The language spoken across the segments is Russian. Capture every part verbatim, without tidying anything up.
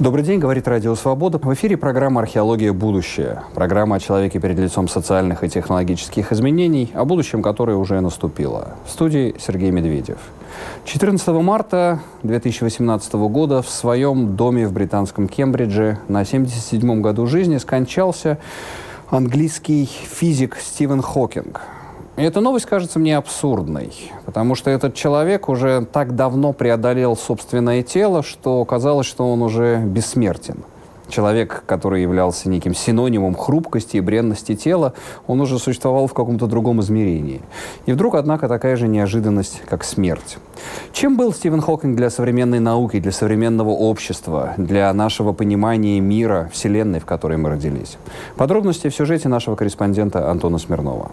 Добрый день, говорит Радио Свобода. В эфире программа «Археология. Будущее». Программа о человеке перед лицом социальных и технологических изменений, о будущем, которое уже наступило. В студии Сергей Медведев. четырнадцатого марта две тысячи восемнадцатого года в своем доме в британском Кембридже на семьдесят седьмом году жизни скончался английский физик Стивен Хокинг. И эта новость кажется мне абсурдной, потому что этот человек уже так давно преодолел собственное тело, что казалось, что он уже бессмертен. Человек, который являлся неким синонимом хрупкости и бренности тела, он уже существовал в каком-то другом измерении. И вдруг, однако, такая же неожиданность, как смерть. Чем был Стивен Хокинг для современной науки, для современного общества, для нашего понимания мира, Вселенной, в которой мы родились? Подробности в сюжете нашего корреспондента Антона Смирнова.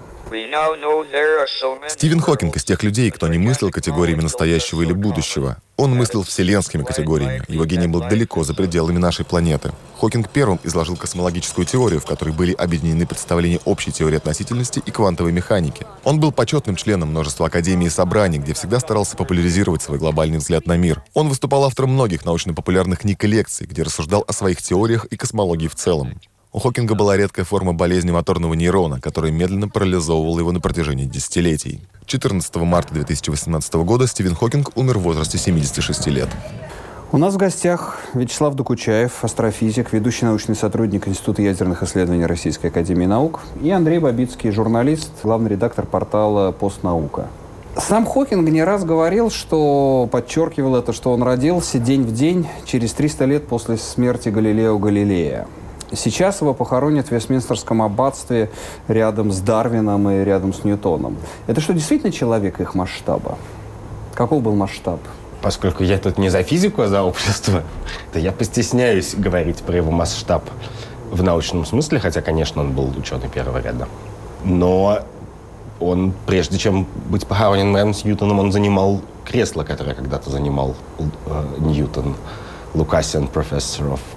Стивен Хокинг из тех людей, кто не мыслил категориями настоящего или будущего. Он мыслил вселенскими категориями. Его гений был далеко за пределами нашей планеты. Хокинг первым изложил космологическую теорию, в которой были объединены представления общей теории относительности и квантовой механики. Он был почетным членом множества академий и собраний, где всегда старался популяризировать свой глобальный взгляд на мир. Он выступал автором многих научно-популярных книг и лекций, где рассуждал о своих теориях и космологии в целом. У Хокинга была редкая форма болезни моторного нейрона, которая медленно парализовывала его на протяжении десятилетий. четырнадцатого марта две тысячи восемнадцатого года Стивен Хокинг умер в возрасте семидесяти шести лет. У нас в гостях Вячеслав Докучаев, астрофизик, ведущий научный сотрудник Института ядерных исследований Российской академии наук, и Андрей Бабицкий, журналист, главный редактор портала «Постнаука». Сам Хокинг не раз говорил, что подчеркивал это, что он родился день в день через триста лет после смерти Галилео Галилея. Сейчас его похоронят в Вестминстерском аббатстве рядом с Дарвином и рядом с Ньютоном. Это что, действительно человек их масштаба? Каков был масштаб? Поскольку я тут не за физику, а за общество, то я постесняюсь говорить про его масштаб в научном смысле, хотя, конечно, он был ученый первого ряда. Но он, прежде чем быть похоронен рядом с Ньютоном, он занимал кресло, которое когда-то занимал э, Ньютон, Lucasian Professor of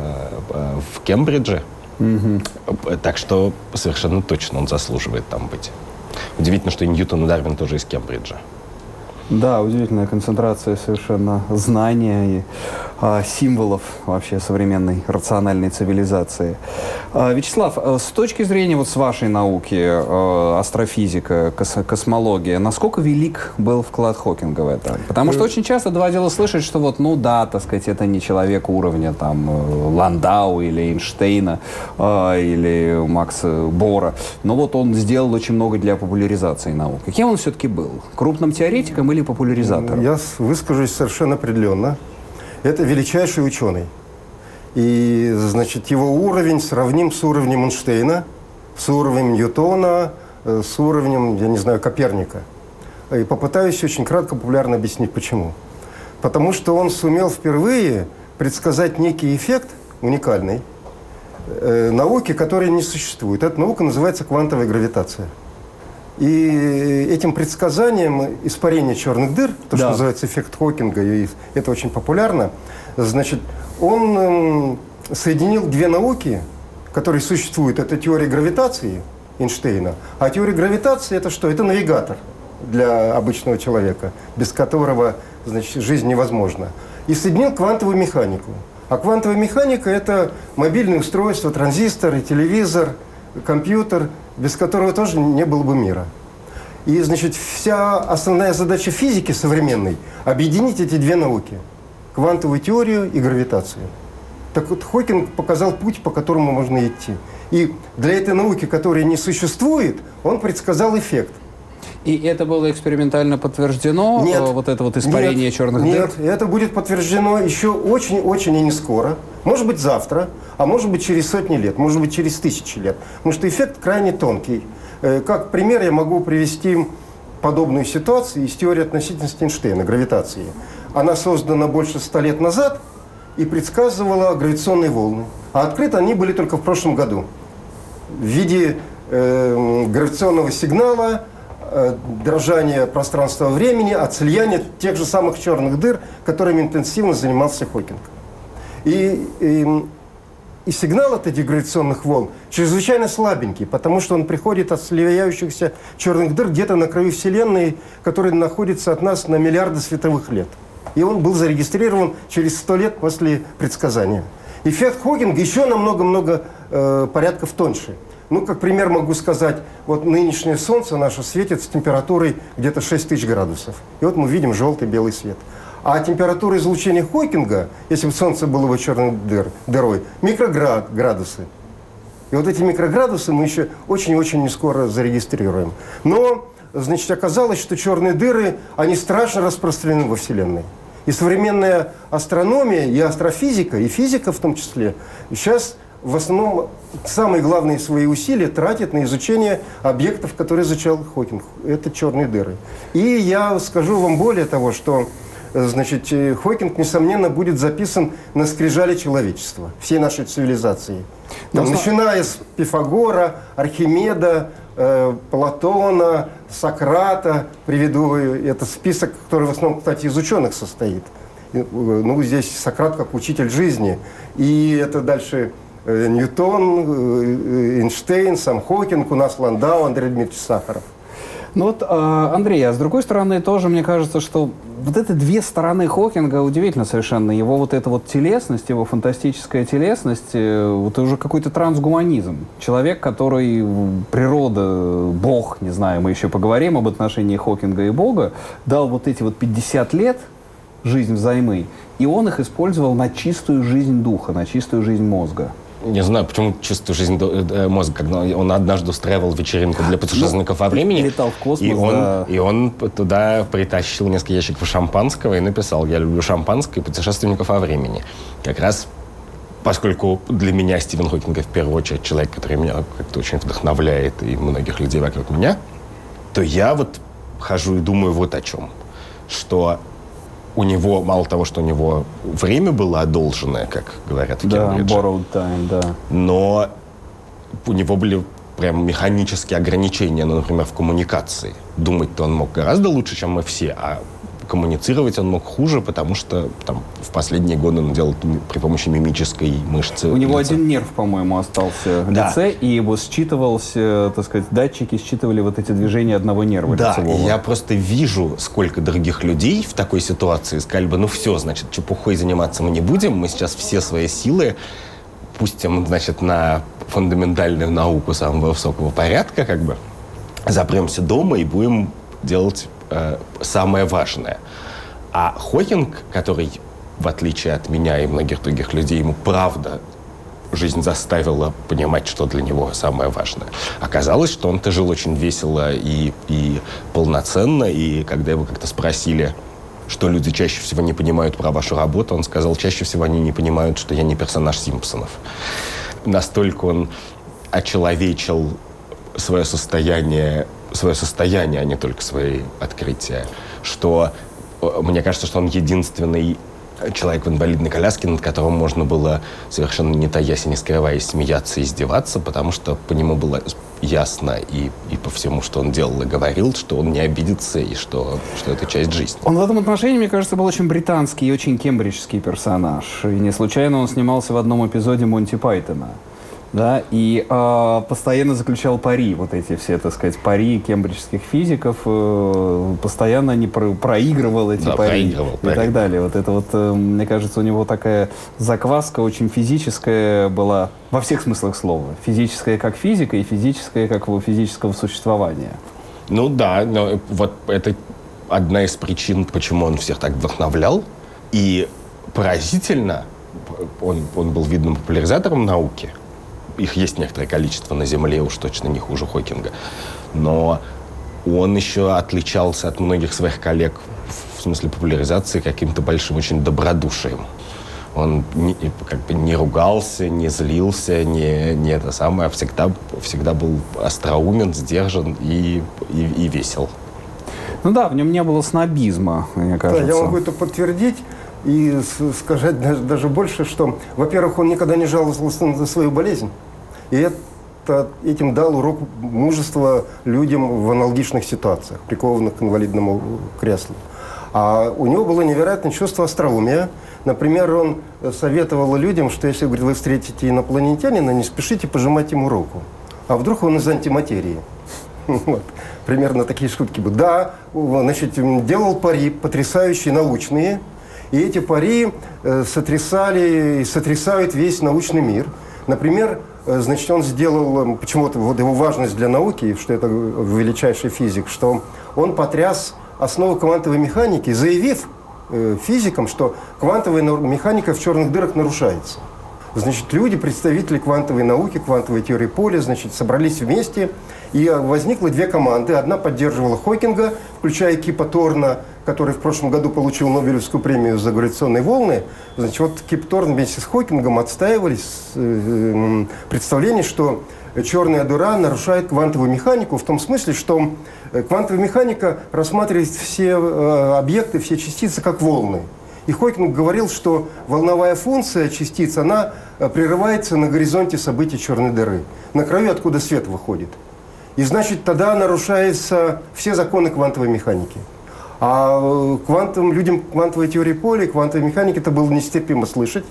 в Кембридже. Mm-hmm. Так что совершенно точно он заслуживает там быть. Удивительно, что и Ньютон, и Дарвин тоже из Кембриджа. Да, удивительная концентрация совершенно знания и а, символов вообще современной рациональной цивилизации. А, Вячеслав, с точки зрения вот с вашей науки, а, астрофизика, кос космология, насколько велик был вклад Хокинга в это? Потому что очень часто доводилось слышать, что вот, ну да, так сказать, это не человек уровня там Ландау или Эйнштейна а, или Макса Бора, но вот он сделал очень много для популяризации науки. Кем он все-таки был? Крупным теоретиком или популяризатором? Я выскажусь совершенно определенно. Это величайший ученый. И, значит, его уровень сравним с уровнем Эйнштейна, с уровнем Ньютона, с уровнем, я не знаю, Коперника. И попытаюсь очень кратко, популярно объяснить, почему. Потому что он сумел впервые предсказать некий эффект уникальный э, науки, который не существует. Эта наука называется квантовая гравитация. И этим предсказанием испарения черных дыр, то, да. что называется эффект Хокинга, и это очень популярно, значит, он эм, соединил две науки, которые существуют. Это теория гравитации Эйнштейна, а теория гравитации – это что? Это навигатор для обычного человека, без которого, значит, жизнь невозможна. И соединил квантовую механику. А квантовая механика – это мобильное устройство, транзистор, телевизор, компьютер, без которого тоже не было бы мира. И, значит, вся основная задача физики современной – объединить эти две науки – квантовую теорию и гравитацию. Так вот, Хокинг показал путь, по которому можно идти. И для этой науки, которая не существует, он предсказал эффект. И это было экспериментально подтверждено? Нет. Вот это вот испарение нет, черных нет, дыр? Нет, это будет подтверждено еще очень-очень и не скоро. Может быть, завтра, а может быть, через сотни лет, может быть, через тысячи лет. Потому что эффект крайне тонкий. Как пример я могу привести подобную ситуацию из теории относительности Эйнштейна, гравитации. Она создана больше ста лет назад и предсказывала гравитационные волны. А открыты они были только в прошлом году. В виде э, гравитационного сигнала, дрожание пространства-времени от слияния тех же самых черных дыр, которыми интенсивно занимался Хокинг. И, и, и сигнал от этих гравитационных волн чрезвычайно слабенький, потому что он приходит от слияющихся черных дыр где-то на краю Вселенной, которая находится от нас на миллиарды световых лет. И он был зарегистрирован через сто лет после предсказания. Эффект Хокинга еще намного-много э, порядков тоньше. Ну, как пример могу сказать, вот нынешнее Солнце наше светит с температурой где-то шесть тысяч градусов. И вот мы видим желтый-белый свет. А температура излучения Хокинга, если бы Солнце было бы черной дыр, дырой, микроградусы. И вот эти микроградусы мы еще очень-очень не скоро зарегистрируем. Но, значит, оказалось, что черные дыры, они страшно распространены во Вселенной. И современная астрономия, и астрофизика, и физика в том числе, сейчас в основном самые главные свои усилия тратят на изучение объектов, которые изучал Хокинг. Это черные дыры. И я скажу вам более того, что, значит, Хокинг, несомненно, будет записан на скрижали человечества, всей нашей цивилизации. Там, начиная с Пифагора, Архимеда, э, Платона, Сократа, приведу этот список, который в основном, кстати, из ученых состоит. Ну, здесь Сократ как учитель жизни. И это дальше э, Ньютон, э, Эйнштейн, сам Хокинг, у нас Ландау, Андрей Дмитриевич Сахаров. Ну вот, Андрей, а с другой стороны, тоже мне кажется, что вот это две стороны Хокинга удивительно совершенно. Его вот эта вот телесность, его фантастическая телесность, это уже какой-то трансгуманизм. Человек, который природа, Бог, не знаю, мы еще поговорим об отношении Хокинга и Бога, дал вот эти вот пятьдесят лет жизнь взаймы, и он их использовал на чистую жизнь духа, на чистую жизнь мозга. Не знаю, почему чувствую жизнь мозга, когда он однажды устраивал вечеринку для путешественников во времени. Летал в космос, и он, да. И он туда притащил несколько ящиков шампанского и написал: «Я люблю шампанское и путешественников во времени». Как раз поскольку для меня Стивен Хокинг в первую очередь человек, который меня как-то очень вдохновляет, и многих людей вокруг меня, то я вот хожу и думаю вот о чем. Что у него, мало того, что у него время было одолженное, как говорят в Кембридже, да, borrowed time, да. Но у него были прям механические ограничения, ну, например, в коммуникации. Думать-то он мог гораздо лучше, чем мы все, а коммуницировать он мог хуже, потому что там, в последние годы он делал при помощи мимической мышцы. У него лица. один нерв, по-моему, остался в да. лице, и его считывался, так сказать, датчики считывали вот эти движения одного нерва да, лицевого. Да, я просто вижу, сколько других людей в такой ситуации сказали бы: ну все, значит, чепухой заниматься мы не будем, мы сейчас все свои силы пустим, значит, на фундаментальную науку самого высокого порядка, как бы, запремся дома и будем делать э, самое важное. А Хокинг, который, в отличие от меня и многих других людей, ему правда жизнь заставила понимать, что для него самое важное. Оказалось, что он-то жил очень весело и, и полноценно, и когда его как-то спросили, что люди чаще всего не понимают про вашу работу, он сказал: чаще всего они не понимают, что я не персонаж «Симпсонов». Настолько он очеловечил свое состояние, свое состояние, а не только свои открытия, что мне кажется, что он единственный человек в инвалидной коляске, над которым можно было совершенно не таясь и не скрываясь смеяться и издеваться, потому что по нему было ясно и, и по всему, что он делал и говорил, что он не обидится и что, что это часть жизни. Он в этом отношении, мне кажется, был очень британский и очень кембриджский персонаж. И не случайно он снимался в одном эпизоде Монти Пайтона. Да, и э, постоянно заключал пари, вот эти все, так сказать, пари кембриджских физиков, э, постоянно не про, проигрывал эти да, пари проигрывал, и так далее. Вот это вот, э, мне кажется, у него такая закваска очень физическая была во всех смыслах слова. Физическая как физика и физическая как его физического существования. Ну да, но вот это одна из причин, почему он всех так вдохновлял. И поразительно, он, он был видным популяризатором науки. Их есть некоторое количество на Земле, уж точно не хуже Хокинга. Но он еще отличался от многих своих коллег в смысле популяризации каким-то большим очень добродушием. Он не, как бы не ругался, не злился, не, не это самое, а всегда, всегда был остроумен, сдержан и, и, и весел. Ну да, в нем не было снобизма, мне кажется. Да, я могу это подтвердить. И сказать даже, даже больше, что, во-первых, он никогда не жаловался на свою болезнь. И это, этим дал урок мужества людям в аналогичных ситуациях, прикованных к инвалидному креслу. А у него было невероятное чувство остроумия. Например, он советовал людям, что если, говорит, вы встретите инопланетянина, не спешите пожимать ему руку. А вдруг он из антиматерии? Вот. Примерно такие шутки были. Да, значит, делал пари потрясающие, научные. И эти пари э, сотрясали и сотрясают весь научный мир. Например, э, значит, он сделал, почему-то вот его важность для науки, что это величайший физик, что он потряс основы квантовой механики, заявив э, физикам, что квантовая механика в черных дырах нарушается. Значит, люди, представители квантовой науки, квантовой теории поля, значит, собрались вместе, и возникло две команды. Одна поддерживала Хокинга, включая Кипа Торна, который в прошлом году получил Нобелевскую премию за гравитационные волны. Значит, вот Кип Торн вместе с Хокингом отстаивали э, представление, что черная дыра нарушает квантовую механику в том смысле, что квантовая механика рассматривает все э, объекты, все частицы как волны. И Хокинг говорил, что волновая функция частиц, она прерывается на горизонте событий черной дыры, на краю, откуда свет выходит. И значит, тогда нарушаются все законы квантовой механики. А квантовым, людям квантовой теории поля и квантовой механики это было нестерпимо слышать.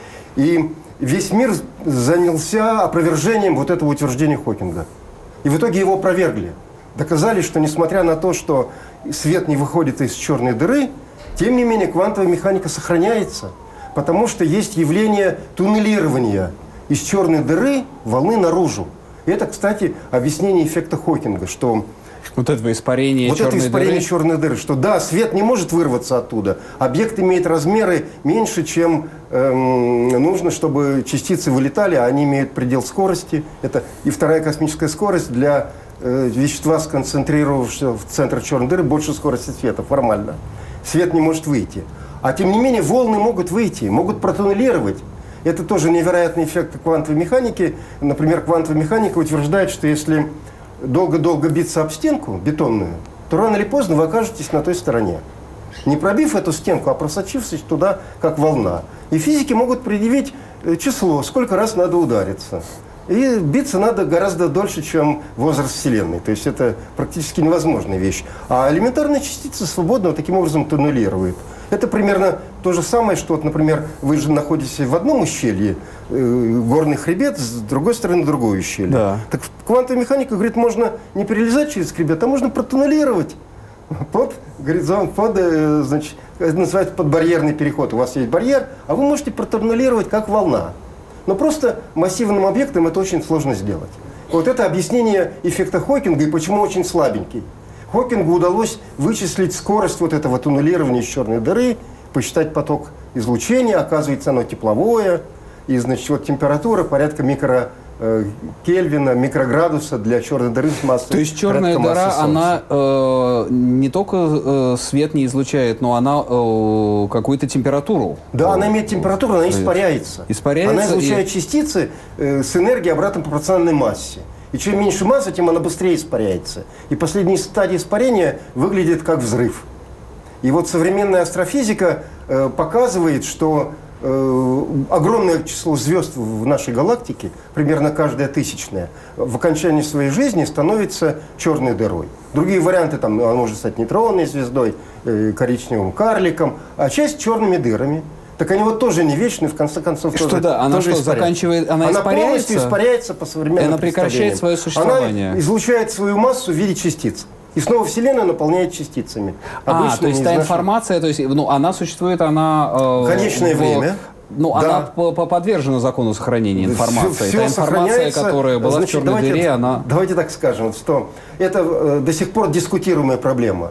И весь мир занялся опровержением вот этого утверждения Хокинга. И в итоге его опровергли. Доказали, что несмотря на то, что свет не выходит из черной дыры, тем не менее, квантовая механика сохраняется, потому что есть явление туннелирования из черной дыры волны наружу. И это, кстати, объяснение эффекта Хокинга, что вот это испарение вот черной это испарение дыры. черной дыры, что да, свет не может вырваться оттуда, объект имеет размеры меньше, чем эм, нужно, чтобы частицы вылетали, а они имеют предел скорости. Это и вторая космическая скорость для э, вещества, сконцентрировавшегося в центре черной дыры, больше скорости света, формально. Свет не может выйти. А тем не менее волны могут выйти, могут протуннелировать. Это тоже невероятный эффект квантовой механики. Например, квантовая механика утверждает, что если долго-долго биться об стенку бетонную, то рано или поздно вы окажетесь на той стороне. Не пробив эту стенку, а просочившись туда, как волна. И физики могут предъявить число, сколько раз надо удариться. И биться надо гораздо дольше, чем возраст Вселенной. То есть это практически невозможная вещь. А элементарные частицы свободно таким образом туннелируют. Это примерно то же самое, что, вот, например, вы же находитесь в одном ущелье, э, горный хребет, с другой стороны другое ущелье. Да. Так квантовая механика говорит, можно не перелезать через хребет, а можно протуннелировать под горизонт, под, э, значит, это называется подбарьерный переход. У вас есть барьер, а вы можете протуннелировать как волна. Но просто массивным объектом это очень сложно сделать. Вот это объяснение эффекта Хокинга и почему очень слабенький. Хокингу удалось вычислить скорость вот этого туннелирования из черной дыры, посчитать поток излучения, оказывается, оно тепловое, и, значит, вот температура порядка микрокельвина, микроградуса для черной дыры с массой. То есть черная дыра, она э, не только э, свет не излучает, но она э, какую-то температуру. Да, она имеет температуру, она испаряется. Испаряется. Она излучает и... частицы э, с энергией обратно пропорциональной массе. И чем меньше масса, тем она быстрее испаряется. И последняя стадия испарения выглядит как взрыв. И вот современная астрофизика э, показывает, что э, огромное число звезд в нашей галактике, примерно каждая тысячная, в окончании своей жизни становится черной дырой. Другие варианты, там, она может стать нейтронной звездой, э, коричневым карликом, а часть черными дырами. Так они вот тоже не вечны, в конце концов, что, тоже, да, она тоже что, заканчивает, она, она испаряется? полностью испаряется по современным она прекращает свое существование. Она излучает свою массу в виде частиц. И снова Вселенная наполняет частицами. А, то есть та нашей... информация, то есть, ну, она существует, она... Э, Конечное в, время. Ну, да. она по -по подвержена закону сохранения информации. Все, Та информация, которая была значит, в черной давайте, дыре, она... Давайте так скажем, что это э, до сих пор дискутируемая проблема.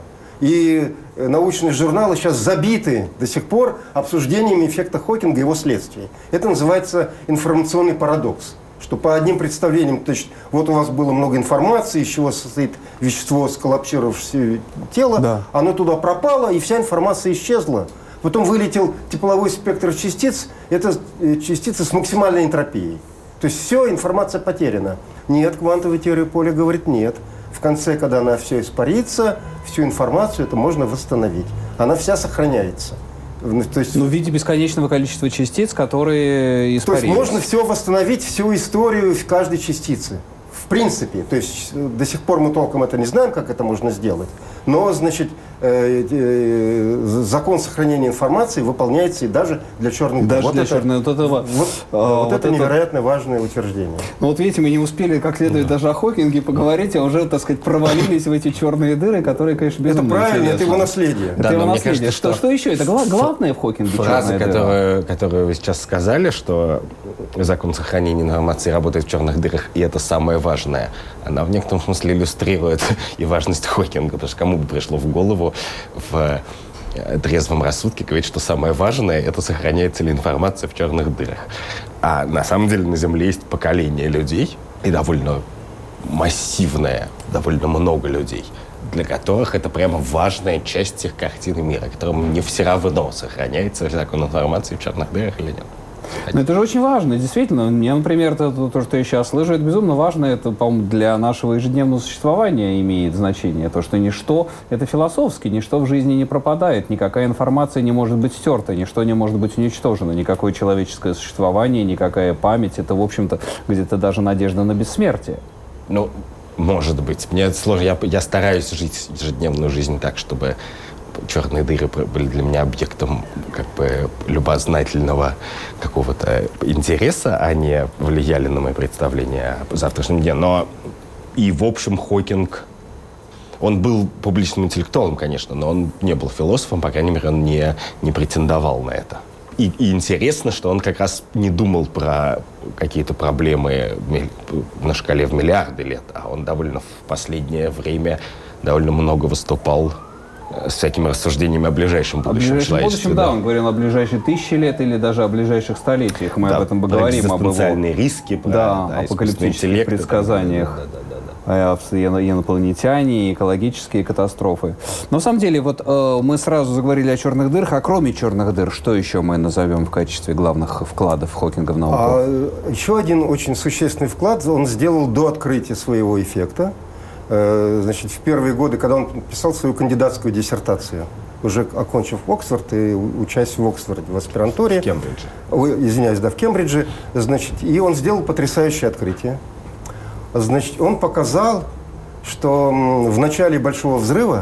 И научные журналы сейчас забиты до сих пор обсуждениями эффекта Хокинга и его следствий. Это называется информационный парадокс. Что по одним представлениям, то есть вот у вас было много информации, из чего состоит вещество, сколлапсировавшееся тело, да. Оно туда пропало, и вся информация исчезла. Потом вылетел тепловой спектр частиц, это частицы с максимальной энтропией. То есть все, информация потеряна. Нет, квантовая теория поля говорит нет. В конце, когда она все испарится, всю информацию это можно восстановить. Она вся сохраняется. То есть, ну, в виде бесконечного количества частиц, которые испарились. То есть можно все восстановить, всю историю в каждой частице. В принципе, то есть до сих пор мы толком это не знаем, как это можно сделать, но, значит, э, э, закон сохранения информации выполняется и даже для черных дыр. Даже вот для это, черных вот этого, вот, а, вот вот это это невероятно важное утверждение. Ну вот видите, мы не успели как следует даже о Хокинге поговорить, а уже, так сказать, провалились в эти черные дыры, которые, конечно, безумно Это правильно, интересны. это его наследие. Это Да, его но мне наследие. кажется, что, что что еще? Это гла- главное в Хокинге Фраза, черная дыра? которую, которую вы сейчас сказали, что закон сохранения информации работает в черных дырах, и это самое важное, она в некотором смысле иллюстрирует и важность Хокинга, потому что кому бы пришло в голову в трезвом рассудке говорить, что самое важное — это сохраняется ли информация в черных дырах. А на самом деле на Земле есть поколение людей, и довольно массивное, довольно много людей, для которых это прямо важная часть их картины мира, которым не все равно, сохраняется закон информации в черных дырах или нет. Но это же очень важно, действительно. Мне, например, это, то, то, что я сейчас слышу, это безумно важно. Это, по-моему, для нашего ежедневного существования имеет значение. То, что ничто, это философски, ничто в жизни не пропадает, никакая информация не может быть стерта, ничто не может быть уничтожено, никакое человеческое существование, никакая память. Это, в общем-то, где-то даже надежда на бессмертие. Ну, может быть. Мне сложно. Я, я стараюсь жить ежедневную жизнь так, чтобы черные дыры были для меня объектом как бы любознательного какого-то интереса, а не влияли на мои представления о завтрашнем дне. Но и, в общем, Хокинг, он был публичным интеллектуалом, конечно, но он не был философом, по крайней мере, он не, не претендовал на это. И, и интересно, что он как раз не думал про какие-то проблемы на шкале в миллиарды лет, а он довольно в последнее время довольно много выступал с всякими рассуждениями о ближайшем будущем О ближайшем человечестве. будущем, да. Он говорил о ближайшие тысячи лет или даже о ближайших столетиях. Мы да, об этом про поговорим. экзистенциальные об его, риски, про да, да, апокалиптических предсказаниях. Да, да, да, да. Инопланетяне, экологические катастрофы. Но на самом деле, вот э, мы сразу заговорили о черных дырах, а кроме черных дыр, что еще мы назовем в качестве главных вкладов Хокинга в науку? А, еще один очень существенный вклад он сделал до открытия своего эффекта. Э, значит, в первые годы, когда он писал свою кандидатскую диссертацию, уже окончив Оксфорд и учась в Оксфорде, в аспирантуре. В Кембридже. Ой, извиняюсь, да, в Кембридже. Значит, и он сделал потрясающее открытие. Значит, он показал, что в начале Большого взрыва,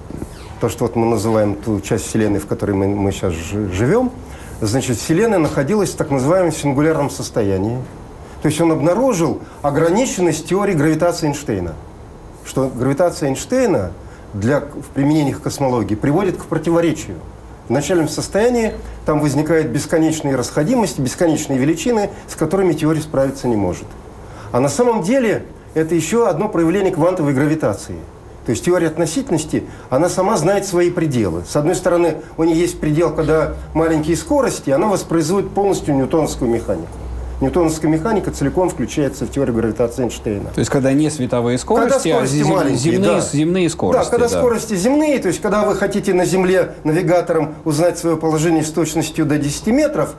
то, что вот мы называем ту часть Вселенной, в которой мы, мы сейчас живем, значит, Вселенная находилась в так называемом сингулярном состоянии. То есть он обнаружил ограниченность теории гравитации Эйнштейна. Что гравитация Эйнштейна для, в применении к космологии приводит к противоречию. В начальном состоянии там возникают бесконечные расходимости, бесконечные величины, с которыми теория справиться не может. А на самом деле это еще одно проявление квантовой гравитации. То есть теория относительности, она сама знает свои пределы. С одной стороны, у нее есть предел, когда маленькие скорости, она воспроизводит полностью ньютоновскую механику. Ньютоновская механика целиком включается в теорию гравитации Эйнштейна. То есть, когда не световые скорости, когда скорости а зем, маленькие, земные, да. земные скорости. Да, когда да. скорости земные, то есть, когда вы хотите на Земле навигатором узнать свое положение с точностью до десяти метров,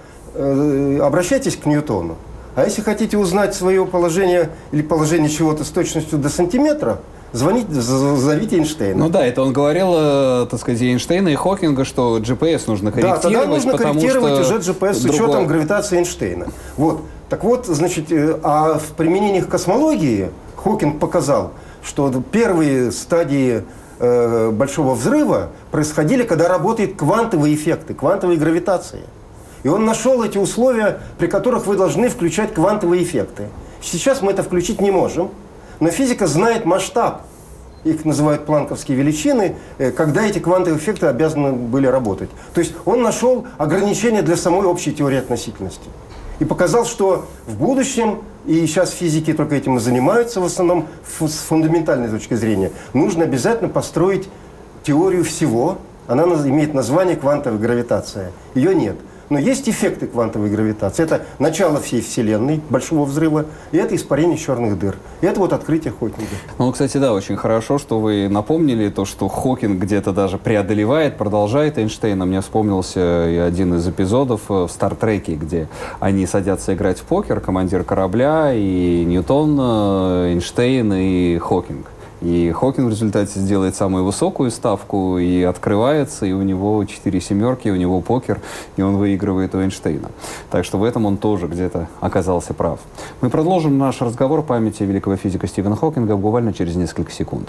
э, обращайтесь к Ньютону. А если хотите узнать свое положение или положение чего-то с точностью до сантиметра, звоните, зовите Эйнштейна. Ну да, это он говорил, э, так сказать, Эйнштейна и Хокинга, что джи пи эс нужно корректировать. Да, тогда нужно потому корректировать что уже джи пи эс с другое... учетом гравитации Эйнштейна. Вот. Так вот, значит, а в применении к космологии Хокинг показал, что первые стадии э, Большого взрыва происходили, когда работают квантовые эффекты, квантовые гравитации. И он нашел эти условия, при которых вы должны включать квантовые эффекты. Сейчас мы это включить не можем, но физика знает масштаб. Их называют планковские величины, когда эти квантовые эффекты обязаны были работать. То есть он нашел ограничения для самой общей теории относительности. И показал, что в будущем, и сейчас физики только этим и занимаются в основном с фундаментальной точки зрения, нужно обязательно построить теорию всего. Она имеет название квантовая гравитация. Ее нет. Но есть эффекты квантовой гравитации. Это начало всей Вселенной, Большого взрыва, и это испарение черных дыр. И это вот открытие Хокинга. Ну, кстати, да, очень хорошо, что вы напомнили то, что Хокинг где-то даже преодолевает, продолжает Эйнштейна. Мне вспомнился и один из эпизодов в «Стартреке», где они садятся играть в покер, командир корабля, и Ньютон, Эйнштейн и Хокинг. И Хокинг в результате сделает самую высокую ставку и открывается, и у него четыре семерки, у него покер, и он выигрывает у Эйнштейна. Так что в этом он тоже где-то оказался прав. Мы продолжим наш разговор о памяти великого физика Стивена Хокинга буквально через несколько секунд.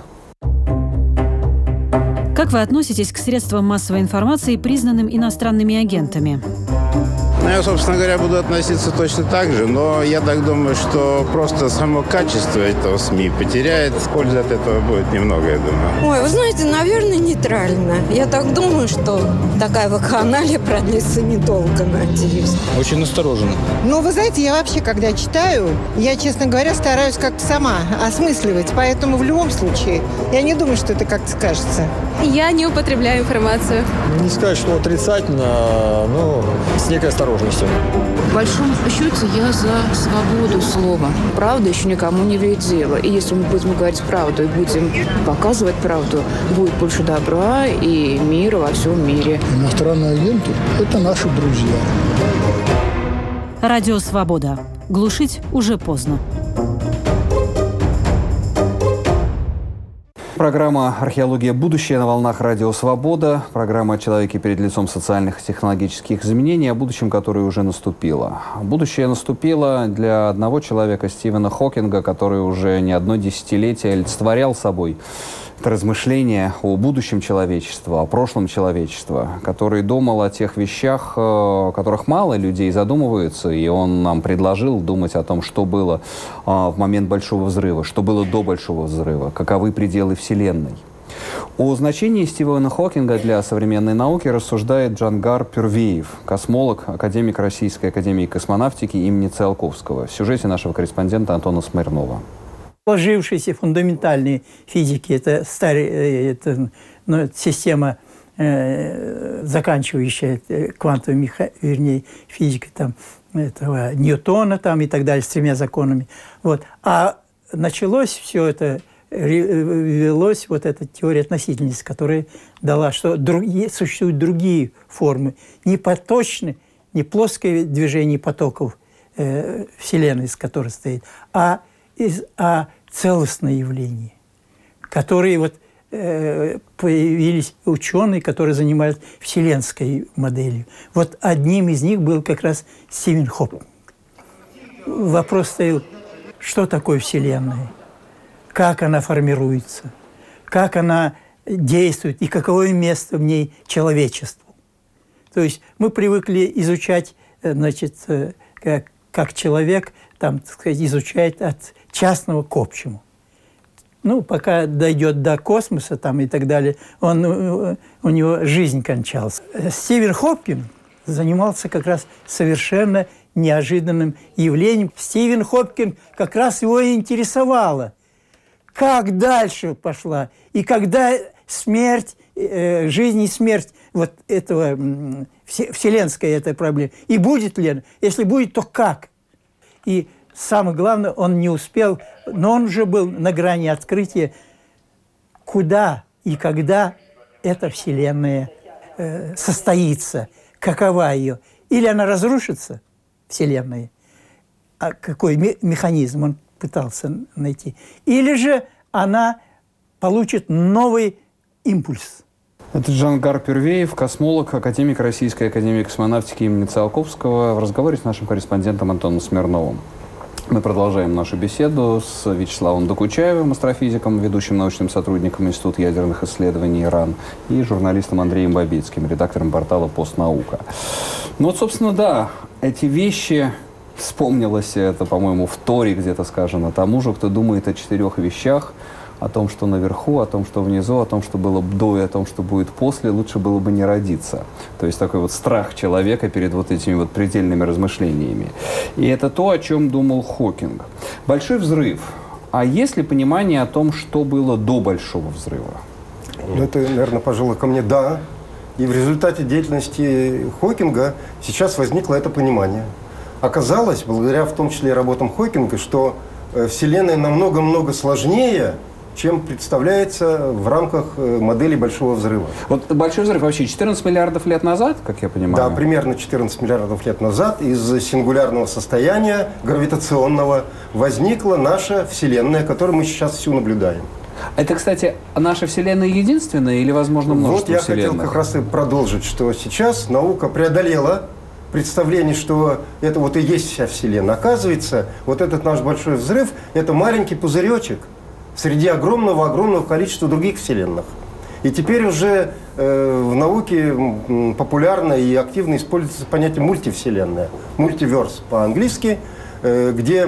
Как вы относитесь к средствам массовой информации, признанным иностранными агентами? Ну, я, собственно говоря, буду относиться точно так же, но я так думаю, что просто само качество этого СМИ потеряет. Пользы от этого будет немного, я думаю. Ой, вы знаете, наверное, нейтрально. Я так думаю, что такая вакханалия продлится недолго, надеюсь. Очень настороженно. Ну, вы знаете, я вообще, когда читаю, я, честно говоря, стараюсь как-то сама осмысливать. Поэтому в любом случае, я не думаю, что это как-то скажется. Я не употребляю информацию. Не сказать, что отрицательно, но с некой осторожностью. В большом счете я за свободу слова. Правда еще никому не вредила. И если мы будем говорить правду и будем показывать правду, будет больше добра и мира во всем мире. Иностранные агенты – это наши друзья. Радио «Свобода». Глушить уже поздно. Программа «Археология. Будущее» на волнах Радио «Свобода». Программа о человеке перед лицом социальных и технологических изменений, о будущем, которое уже наступило. Будущее наступило для одного человека, Стивена Хокинга, который уже не одно десятилетие олицетворял собой это размышление о будущем человечества, о прошлом человечества, который думал о тех вещах, о которых мало людей задумываются, и он нам предложил думать о том, что было в момент Большого взрыва, что было до Большого взрыва, каковы пределы Вселенной. О значении Стивена Хокинга для современной науки рассуждает Джангар Пюрвеев, космолог, академик Российской академии космонавтики имени Циолковского. В сюжете нашего корреспондента Антона Смирнова. Сложившиеся фундаментальные физики, это, старая, это ну, система, э, заканчивающая квантовой меха... вернее, физикой там, этого Ньютона там, и так далее, с тремя законами. Вот. А началось все это, велось вот эта теория относительности, которая дала, что другие, существуют другие формы, не поточные, не плоское движение потоков э, Вселенной, из которой стоит, а Из, а целостное явление, которые вот э, появились ученые, которые занимались вселенской моделью. Вот одним из них был как раз Стивен Хокинг. Вопрос стоял, что такое Вселенная, как она формируется, как она действует и какое место в ней человечеству. То есть мы привыкли изучать, значит, как, как человек, там, так сказать, изучает от частного к общему. Ну, пока дойдет до космоса там, и так далее, он, у него жизнь кончалась. Стивен Хокинг занимался как раз совершенно неожиданным явлением. Стивен Хокинг как раз его и интересовало, как дальше пошла, и когда смерть, э, жизнь и смерть вот этого, э, вселенской этой проблемы, и будет ли она? Если будет, то как? И самое главное, он не успел, но он уже был на грани открытия, куда и когда эта Вселенная э, состоится, какова ее. Или она разрушится, Вселенная, а какой ме- механизм он пытался найти, или же она получит новый импульс. Это Джангар Пюрвеев, космолог, академик Российской академии космонавтики имени Циолковского, в разговоре с нашим корреспондентом Антоном Смирновым. Мы продолжаем нашу беседу с Вячеславом Докучаевым, астрофизиком, ведущим научным сотрудником Института ядерных исследований ИРАН, и журналистом Андреем Бабицким, редактором портала «Постнаука». Ну вот, собственно, да, эти вещи, вспомнилось это, по-моему, в Торе где-то сказано, тому же, кто думает о четырех вещах, о том, что наверху, о том, что внизу, о том, что было до и о том, что будет после, лучше было бы не родиться. То есть такой вот страх человека перед вот этими вот предельными размышлениями. И это то, о чем думал Хокинг. Большой взрыв. А есть ли понимание о том, что было до Большого взрыва? Ну, это, наверное, пожалуй, ко мне «да». И в результате деятельности Хокинга сейчас возникло это понимание. Оказалось, благодаря в том числе и работам Хокинга, что Вселенная намного-много сложнее, чем представляется в рамках модели Большого взрыва. Вот Большой взрыв вообще четырнадцать миллиардов лет назад, как я понимаю? Да, примерно четырнадцать миллиардов лет назад из сингулярного состояния гравитационного возникла наша Вселенная, которую мы сейчас всю наблюдаем. Это, кстати, наша Вселенная единственная или, возможно, множество Вот я вселенных? хотел как раз и продолжить, что сейчас наука преодолела представление, что это вот и есть вся Вселенная. Оказывается, вот этот наш большой взрыв – это маленький пузыречек среди огромного-огромного количества других вселенных. И теперь уже э, в науке популярно и активно используется понятие мультивселенная, мультиверс по-английски, э, где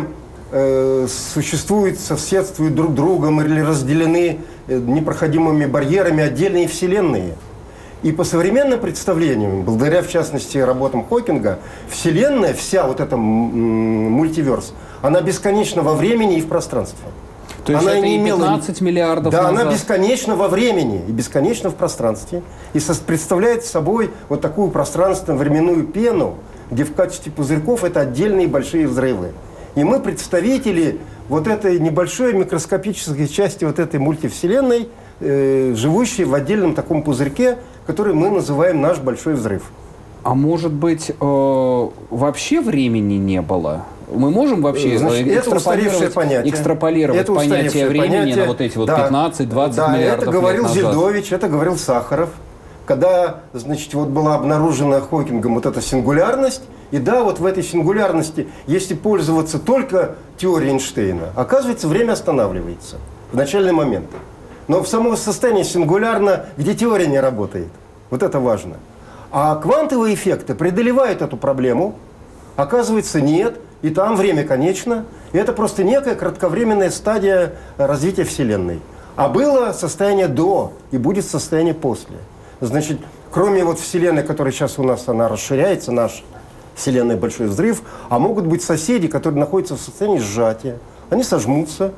э, существуют, соседствуют друг другом или разделены э, непроходимыми барьерами отдельные вселенные. И по современным представлениям, благодаря, в частности, работам Хокинга, Вселенная, вся вот эта мультиверс, она бесконечна во времени и в пространстве. То есть она это не и имела... пятнадцать миллиардов Да, назад. она бесконечна во времени и бесконечна в пространстве. И со представляет собой вот такую пространственно-временную пену, где в качестве пузырьков это отдельные большие взрывы. И мы представители вот этой небольшой микроскопической части вот этой мультивселенной, э, живущей в отдельном таком пузырьке, который мы называем наш большой взрыв. А может быть, э, вообще времени не было? Мы можем вообще Значит, экстраполировать, понятие. экстраполировать это понятие времени понятие. на вот эти вот да. пятнадцать-двадцать да, миллиардов это говорил лет назад? Зельдович, это говорил Сахаров. Когда, значит, вот была обнаружена Хокингом вот эта сингулярность, и да, вот в этой сингулярности, если пользоваться только теорией Эйнштейна, оказывается, время останавливается в начальный момент. Но в самом состоянии сингулярно, где теория не работает. Вот это важно. А квантовые эффекты преодолевают эту проблему. Оказывается, нет. И там время конечно. И это просто некая кратковременная стадия развития Вселенной. А было состояние до, и будет состояние после. Значит, кроме вот Вселенной, которая сейчас у нас, она расширяется, наша Вселенная большой взрыв, а могут быть соседи, которые находятся в состоянии сжатия. Они сожмутся,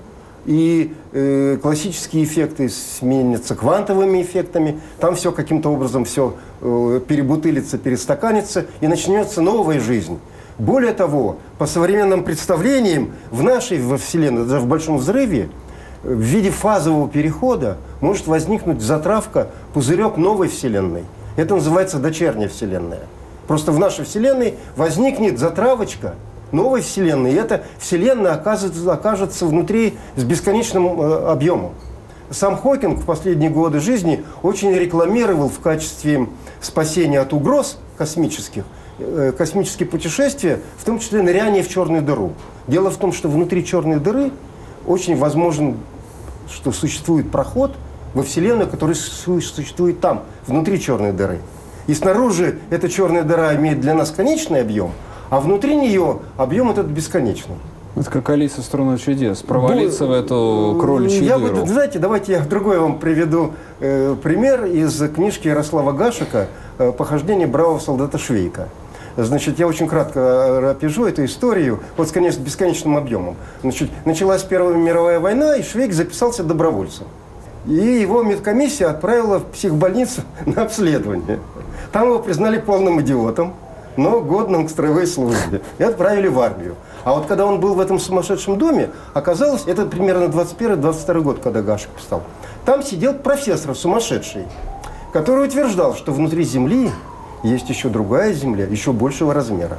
и э, классические эффекты сменятся квантовыми эффектами. Там все каким-то образом все э, перебутылится, перестаканится, и начнется новая жизнь. Более того, по современным представлениям, в нашей во Вселенной, даже в Большом взрыве, в виде фазового перехода может возникнуть затравка, пузырек новой Вселенной. Это называется дочерняя Вселенная. Просто в нашей Вселенной возникнет затравочка новой Вселенной, и эта Вселенная окажется, окажется внутри с бесконечным э, объемом. Сам Хокинг в последние годы жизни очень рекламировал в качестве спасения от угроз космических э, космические путешествия, в том числе ныряние в черную дыру. Дело в том, что внутри черной дыры очень возможен, что существует проход во Вселенную, который существует там, внутри черной дыры. И снаружи эта черная дыра имеет для нас конечный объем, а внутри нее объем этот бесконечный. Это как Алиса в «Страну чудес». Провалиться Бу... в эту кроличью я дыру. Бы, знаете, давайте я другой вам приведу э, пример из книжки Ярослава Гашика э, «Похождение бравого солдата Швейка». Значит, я очень кратко опишу эту историю, вот с конечно, бесконечным объемом. Значит, началась Первая мировая война, и Швейк записался добровольцем. И его медкомиссия отправила в психбольницу на обследование. Там его признали полным идиотом, но годным к строевой службе. И отправили в армию. А вот когда он был в этом сумасшедшем доме, оказалось, это примерно двадцать первый — двадцать второй год, когда Гашек писал, там сидел профессор сумасшедший, который утверждал, что внутри Земли есть еще другая Земля, еще большего размера.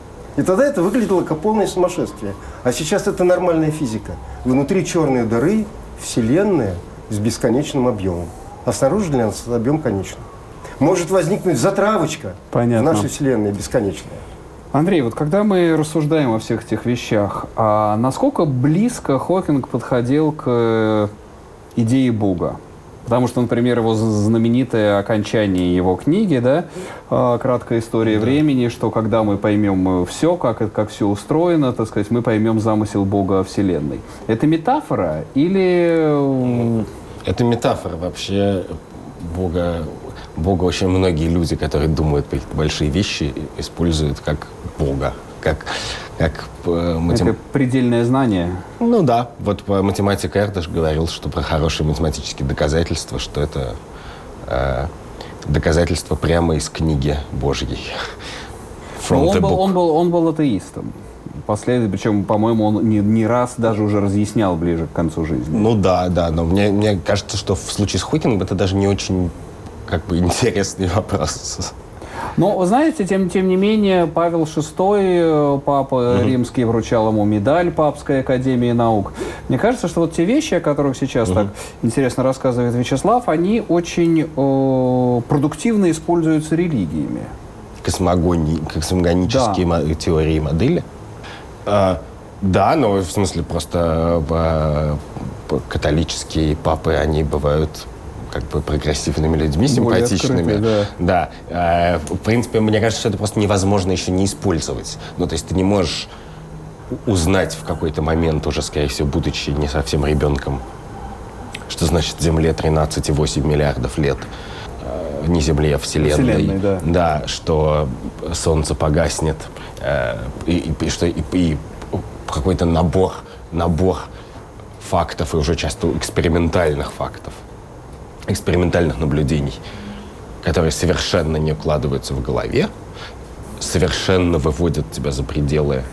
И тогда это выглядело как полное сумасшествие. А сейчас это нормальная физика. Внутри черной дыры Вселенная с бесконечным объемом. А снаружи для нас объем конечный. Может возникнуть затравочка Понятно. в нашей Вселенной бесконечная. Андрей, вот когда мы рассуждаем о всех этих вещах, а насколько близко Хокинг подходил к идее Бога? Потому что, например, его знаменитое окончание его книги, да, «Краткая история да. времени», что когда мы поймем все, как, как все устроено, так сказать, мы поймем замысел Бога о Вселенной. Это метафора или... Это метафора. Вообще Бога, Бога очень многие люди, которые думают большие вещи, используют как Бога. Как, как, э, матем... Это предельное знание? Ну да. Вот математик Эрдыш говорил, что про хорошие математические доказательства, что это э, доказательства прямо из книги Божьей. Он был, он, был, он был атеистом. Послед... Причем, по-моему, он не, не раз даже уже разъяснял ближе к концу жизни. Ну да, да. Но мне, мне кажется, что в случае с Хокингом это даже не очень как бы интересный вопрос. Но, вы знаете, тем, тем не менее, Павел шестой, папа mm-hmm. римский, вручал ему медаль Папской академии наук. Мне кажется, что вот те вещи, о которых сейчас mm-hmm. так интересно рассказывает Вячеслав, они очень э, продуктивно используются религиями. Космогонии, космогонические да. теории и модели? А, да, но в смысле просто а, католические папы, они бывают как бы прогрессивными людьми, более симпатичными. Открытые, да. Да. А, в принципе, мне кажется, что это просто невозможно еще не использовать. Ну, то есть ты не можешь узнать в какой-то момент, уже, скорее всего, будучи не совсем ребенком, что значит Земле тринадцать и восемь миллиардов лет. Не Земле, а Вселенной. Вселенной, да. Да, что Солнце погаснет, э, и, и, что, и, и какой-то набор, набор фактов, и уже часто экспериментальных фактов, экспериментальных наблюдений, которые совершенно не укладываются в голове, совершенно выводят тебя за пределы,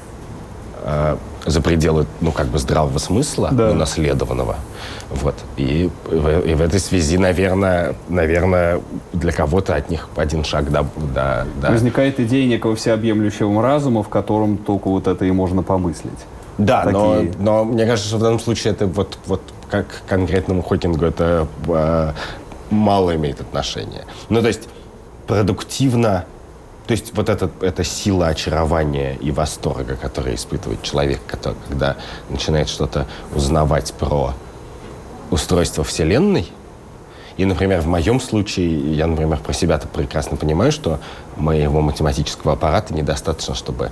э, за пределы, ну, как бы здравого смысла, да. унаследованного. Вот. И, и в этой связи, наверное, наверное, для кого-то от них один шаг до... до, до... Возникает идея некого всеобъемлющего разума, в котором только вот это и можно помыслить. Да, Такие... но, но мне кажется, что в данном случае это вот, вот как к конкретному Хокингу это э, мало имеет отношения. Ну, то есть продуктивно... То есть вот эта, эта сила очарования и восторга, который испытывает человек, который, когда начинает что-то узнавать про устройство Вселенной. И, например, в моем случае, я, например, про себя-то прекрасно понимаю, что моего математического аппарата недостаточно, чтобы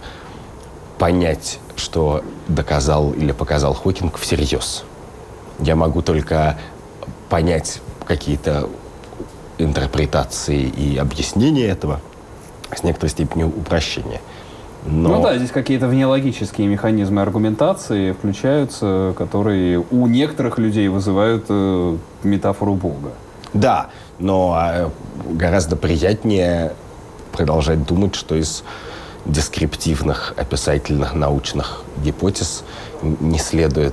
понять, что доказал или показал Хокинг всерьез. Я могу только понять какие-то интерпретации и объяснения этого с некоторой степенью упрощения. Но... Ну да, здесь какие-то внелогические механизмы аргументации включаются, которые у некоторых людей вызывают э, метафору Бога. Да, но гораздо приятнее продолжать думать, что из дескриптивных, описательных, научных гипотез не следует,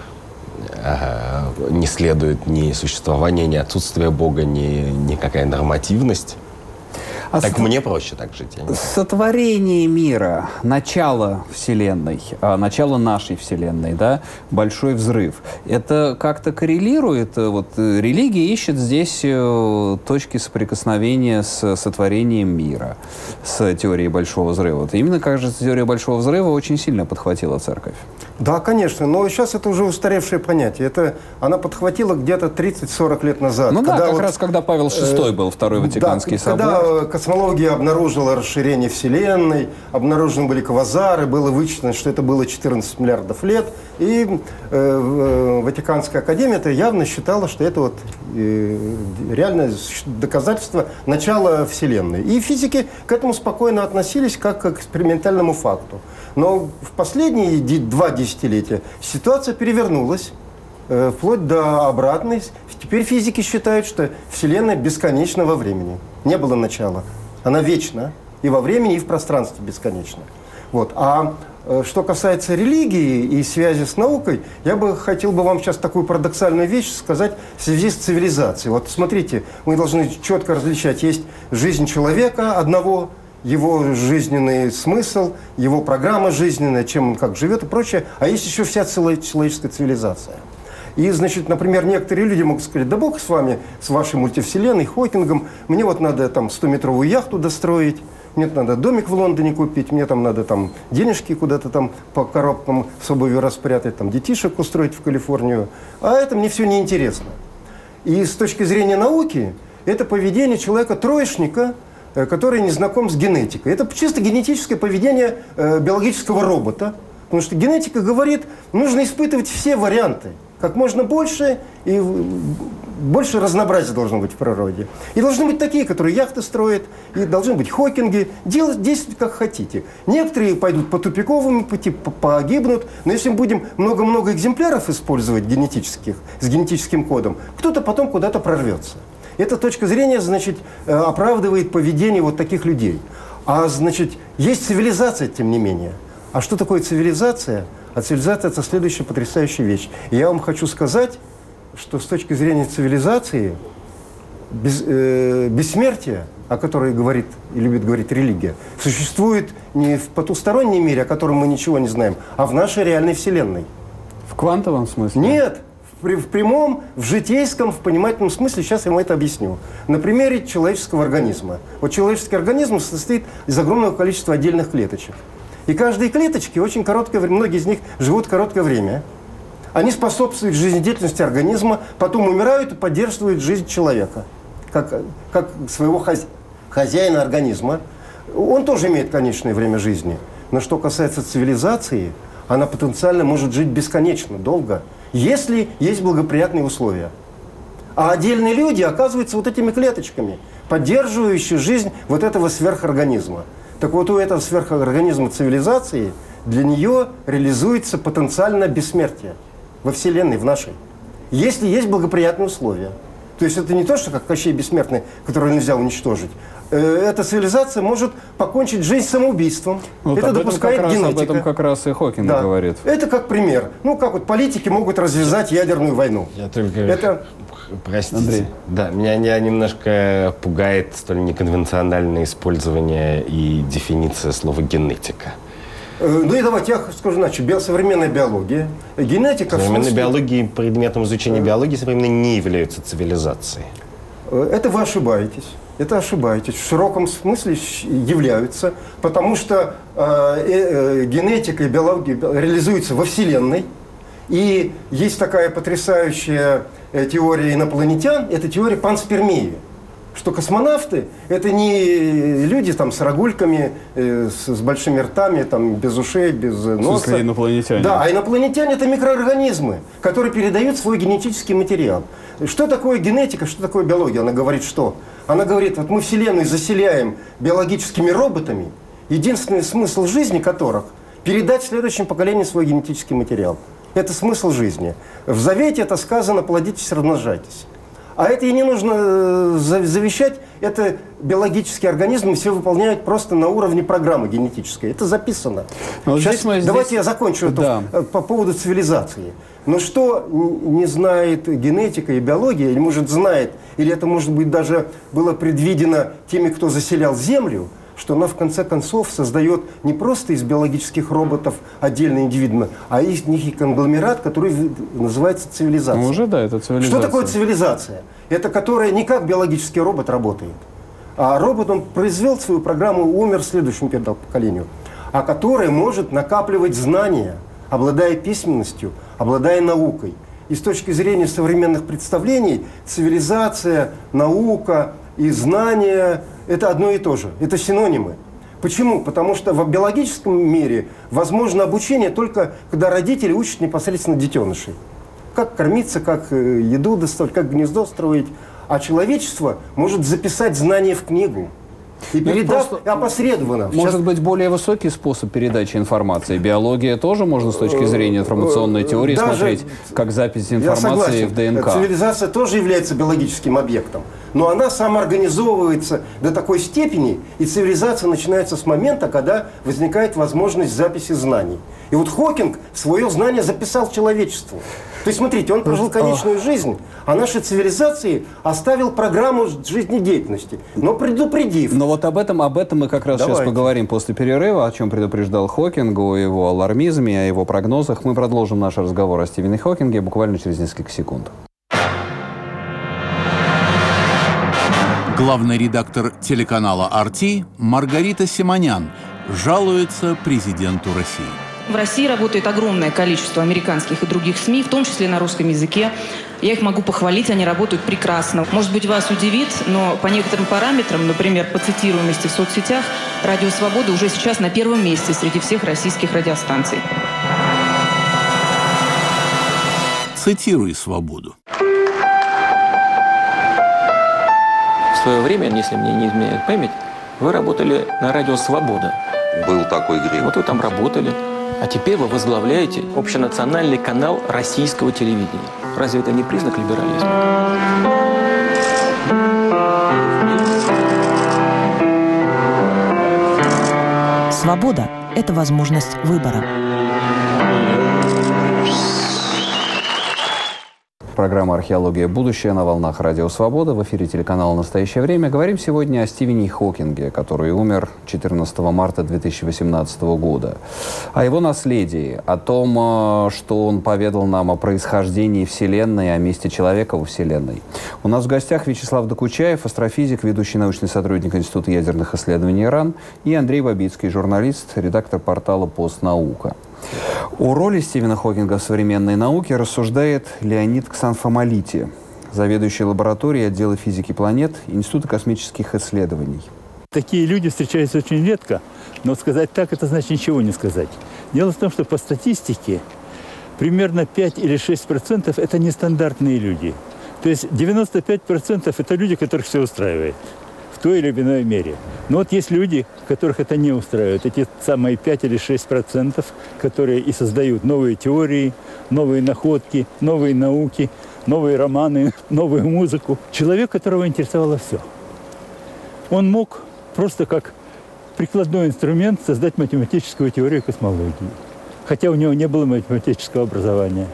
э, не следует ни существование, ни отсутствие Бога, ни никакая нормативность. А так сот... мне проще так жить. Сотворение мира, начало Вселенной, а, начало нашей Вселенной, да, большой взрыв. Это как-то коррелирует? Вот религия ищет здесь э, точки соприкосновения с сотворением мира, с теорией большого взрыва. Вот именно, кажется, теория большого взрыва очень сильно подхватила церковь. Да, конечно, но сейчас это уже устаревшее понятие. Это она подхватила где-то тридцать-сорок лет назад. Ну да, как вот, раз когда Павел шестой был, Второй Ватиканский да, собор. Когда космология обнаружила расширение Вселенной, обнаружены были квазары, было вычислено, что это было четырнадцать миллиардов лет, и э, Ватиканская академия это явно считала, что это вот э, реальное доказательство начала Вселенной. И физики к этому спокойно относились как к экспериментальному факту. Но в последние два десятилетия ситуация перевернулась, э, вплоть до обратной. Теперь физики считают, что Вселенная бесконечна во времени. Не было начала. Она вечна и во времени, и в пространстве бесконечна. Вот. А э, что касается религии и связи с наукой, я бы хотел бы вам сейчас такую парадоксальную вещь сказать в связи с цивилизацией. Вот смотрите, мы должны четко различать. Есть жизнь человека одного, его жизненный смысл, его программа жизненная, чем он как живет и прочее. А есть еще вся человеческая цивилизация. И, значит, например, некоторые люди могут сказать: да бог с вами, с вашей мультивселенной, Хокингом, мне вот надо там стометровую яхту достроить, мне надо домик в Лондоне купить, мне там надо там денежки куда-то там по коробкам с обувью распрятать, там детишек устроить в Калифорнию. А это мне все неинтересно. И с точки зрения науки, это поведение человека-троечника, который не знаком с генетикой. Это чисто генетическое поведение э, биологического робота. Потому что генетика говорит, нужно испытывать все варианты. Как можно больше, и больше разнообразия должно быть в природе. И должны быть такие, которые яхты строят, и должны быть Хокинги. Делать, действовать как хотите. Некоторые пойдут по тупиковому пути, погибнут. Но если мы будем много-много экземпляров использовать генетических, с генетическим кодом, кто-то потом куда-то прорвется. Эта точка зрения, значит, оправдывает поведение вот таких людей. А, значит, есть цивилизация, тем не менее. А что такое цивилизация? А цивилизация – это следующая потрясающая вещь. И я вам хочу сказать, что с точки зрения цивилизации без, э, бессмертие, о которой говорит и любит говорить религия, существует не в потустороннем мире, о котором мы ничего не знаем, а в нашей реальной Вселенной. В квантовом смысле? Нет. В, в прямом, в житейском, в понимательном смысле. Сейчас я вам это объясню. На примере человеческого организма. Вот человеческий организм состоит из огромного количества отдельных клеточек. И каждой клеточке очень короткое время, многие из них живут короткое время. Они способствуют жизнедеятельности организма, потом умирают и поддерживают жизнь человека, как, как своего хозя... хозяина организма. Он тоже имеет конечное время жизни. Но что касается цивилизации, она потенциально может жить бесконечно, долго, если есть благоприятные условия. А отдельные люди оказываются вот этими клеточками, поддерживающие жизнь вот этого сверхорганизма. Так вот, у этого сверхорганизма цивилизации для нее реализуется потенциально бессмертие во Вселенной, в нашей. Если есть благоприятные условия. То есть это не то, что как Кощей Бессмертный, которого нельзя уничтожить. Эта цивилизация может покончить жизнь самоубийством. Вот это допускает раз, генетика. Об этом как раз и Хокинг да. говорит. Это как пример. Ну, как вот политики могут развязать ядерную войну. Я только... Это... Простите. Андрей. Да, меня, меня немножко пугает столь неконвенциональное использование и дефиниция слова «генетика». Ну и давайте я скажу иначе. Био, современная биология, генетика... Современной смысле... биологии, предметом изучения биологии современной не являются цивилизацией. Это вы ошибаетесь. Это ошибаетесь. В широком смысле являются, потому что э, э, генетика и биология реализуются во Вселенной. И есть такая потрясающая э, теория инопланетян, это теория панспермии. Что космонавты – это не люди там, с рогульками, э, с, с большими ртами, там, без ушей, без носа. В смысле инопланетяне? Да, а инопланетяне – это микроорганизмы, которые передают свой генетический материал. Что такое генетика, что такое биология? Она говорит что? Она говорит, вот мы Вселенную заселяем биологическими роботами, единственный смысл жизни которых – передать следующему поколению свой генетический материал. Это смысл жизни. В Завете это сказано «плодитесь, размножайтесь». А это и не нужно завещать, это биологические организмы все выполняют просто на уровне программы генетической. Это записано. Вот Сейчас, здесь мы, давайте здесь... я закончу да. это по поводу цивилизации. Но что не знает генетика и биология, или может знает, или это может быть даже было предвидено теми, кто заселял Землю, что она в конце концов создает не просто из биологических роботов отдельные индивиды, а из них и конгломерат, который называется цивилизация. Ну, уже да, это цивилизация. Что такое цивилизация? Это которая не как биологический робот работает, а робот, он произвел свою программу, умер, следующему передал поколению, а которая может накапливать знания, обладая письменностью, обладая наукой. И с точки зрения современных представлений, цивилизация, наука и знания – это одно и то же, это синонимы. Почему? Потому что в биологическом мире возможно обучение только когда родители учат непосредственно детенышей. Как кормиться, как еду доставать, как гнездо строить. А человечество может записать знания в книгу. И передав просто, опосредованно. Может Сейчас... быть, более высокий способ передачи информации. Биология тоже можно с точки зрения информационной теории Даже... смотреть, как запись информации в ДНК. Цивилизация тоже является биологическим объектом. Но она самоорганизовывается до такой степени, и цивилизация начинается с момента, когда возникает возможность записи знаний. И вот Хокинг свое знание записал человечеству. То есть, смотрите, он прожил конечную жизнь, а нашей цивилизации оставил программу жизнедеятельности, но предупредив. Но вот об этом, об этом мы как раз Давайте. сейчас поговорим после перерыва, о чем предупреждал Хокинг, о его алармизме, о его прогнозах. Мы продолжим наш разговор о Стивене Хокинге буквально через несколько секунд. Главный редактор телеканала ар ти Маргарита Симонян жалуется президенту России. В России работает огромное количество американских и других СМИ, в том числе на русском языке. Я их могу похвалить, они работают прекрасно. Может быть, вас удивит, но по некоторым параметрам, например, по цитируемости в соцсетях, «Радио Свобода» уже сейчас на первом месте среди всех российских радиостанций. Цитируй «Свободу». В свое время, если мне не изменяет память, вы работали на радио «Свобода». Был такой грех. Вот вы там работали. А теперь вы возглавляете общенациональный канал российского телевидения. Разве это не признак либерализма? Свобода – это возможность выбора. программа «Археология. Будущее» на волнах Радио Свобода. В эфире телеканала «Настоящее время». Говорим сегодня о Стивене Хокинге, который умер четырнадцатого марта две тысячи восемнадцатого года. О его наследии, о том, что он поведал нам о происхождении Вселенной, о месте человека во Вселенной. У нас в гостях Вячеслав Докучаев, астрофизик, ведущий научный сотрудник Института ядерных исследований РАН, и Андрей Бабицкий, журналист, редактор портала «Постнаука». О роли Стивена Хокинга в современной науке рассуждает Леонид Ксанфомалити, заведующий лабораторией отдела физики планет Института космических исследований. Такие люди встречаются очень редко, но сказать так, это значит ничего не сказать. Дело в том, что по статистике примерно пять или шесть процентов это нестандартные люди. То есть девяносто пять процентов это люди, которых все устраивает в той или иной мере. Но вот есть люди, которых это не устраивает. Эти самые пять или шесть процентов, которые и создают новые теории, новые находки, новые науки, новые романы, новую музыку. Человек, которого интересовало все. Он мог просто как прикладной инструмент создать математическую теорию космологии. Хотя у него не было математического образования.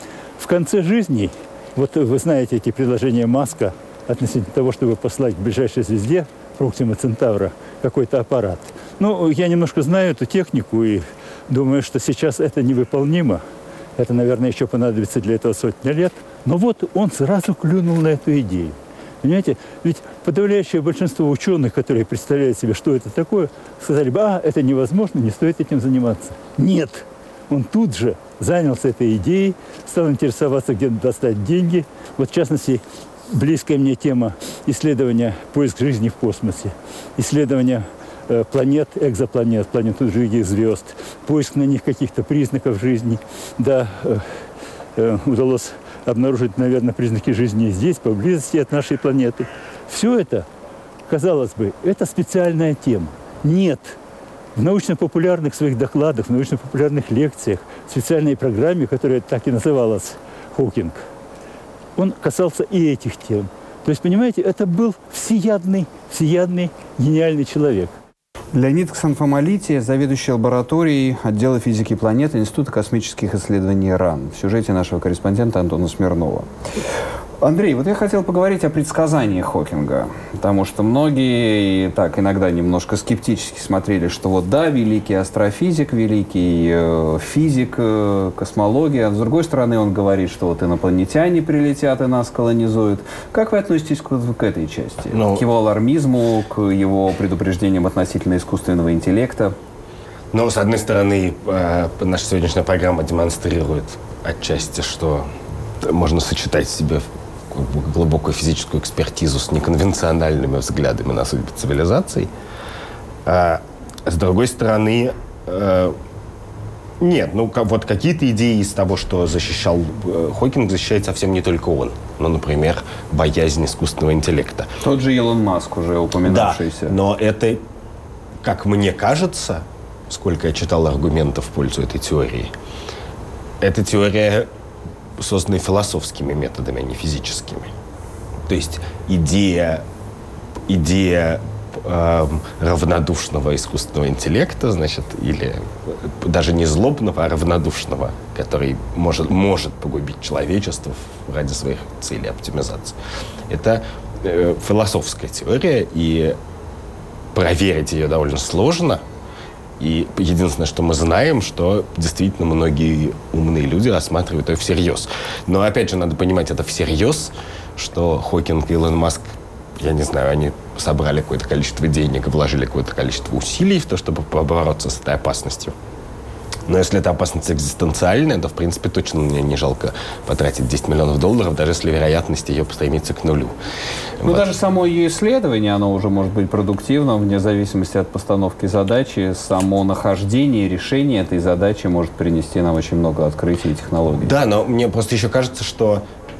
В конце жизни, вот вы знаете эти предложения Маска относительно того, чтобы послать к ближайшей звезде, Проксима Центавра, какой-то аппарат. Ну, я немножко знаю эту технику и думаю, что сейчас это невыполнимо. Это, наверное, еще понадобится для этого сотни лет. Но вот он сразу клюнул на эту идею. Понимаете? Ведь подавляющее большинство ученых, которые представляют себе, что это такое, сказали бы, а, это невозможно, не стоит этим заниматься. Нет! Он тут же занялся этой идеей, стал интересоваться, где достать деньги. Вот, в частности, близкая мне тема исследования поиск жизни в космосе, исследования э, планет, экзопланет, планет других звезд, поиск на них каких-то признаков жизни. Да, э, э, удалось обнаружить, наверное, признаки жизни здесь, поблизости от нашей планеты. Все это, казалось бы, это специальная тема. Нет. В научно-популярных своих докладах, в научно-популярных лекциях, в специальной программе, которая так и называлась «Хокинг», он касался и этих тем. То есть, понимаете, это был всеядный, всеядный, гениальный человек. Леонид Ксанфомалити, заведующий лабораторией отдела физики планет Института космических исследований РАН. В сюжете нашего корреспондента Антона Смирнова. Андрей, вот я хотел поговорить о предсказаниях Хокинга, потому что многие так иногда немножко скептически смотрели, что вот да, великий астрофизик, великий э, физик, э, космология, а с другой стороны он говорит, что вот инопланетяне прилетят и нас колонизуют. Как вы относитесь к, к этой части? Ну, к его алармизму, к его предупреждениям относительно искусственного интеллекта? Ну, с одной стороны, э, наша сегодняшняя программа демонстрирует отчасти, что можно сочетать в себе глубокую физическую экспертизу с неконвенциональными взглядами на судьбы цивилизаций. А с другой стороны, э, нет, ну вот какие-то идеи из того, что защищал э, Хокинг, защищает совсем не только он. Ну, например, боязнь искусственного интеллекта. Тот же Илон Маск, уже упоминавшийся. Да, но это, как мне кажется, сколько я читал аргументов в пользу этой теории, эта теория созданы философскими методами, а не физическими. То есть идея, идея э, равнодушного искусственного интеллекта, значит, или даже не злобного, а равнодушного, который может, может погубить человечество ради своих целей оптимизации. Это э, философская теория, и проверить ее довольно сложно. И единственное, что мы знаем, что действительно многие умные люди рассматривают ее всерьез. Но, опять же, надо понимать, это всерьез, что Хокинг и Илон Маск, я не знаю, они собрали какое-то количество денег и вложили какое-то количество усилий в то, чтобы побороться с этой опасностью. Но если эта опасность экзистенциальная, то, в принципе, точно мне не жалко потратить десять миллионов долларов, даже если вероятность ее стремится к нулю. Ну, вот. Даже само ее исследование, оно уже может быть продуктивным, вне зависимости от постановки задачи. Само нахождение, решение этой задачи может принести нам очень много открытий и технологий. Да, но мне просто еще кажется, что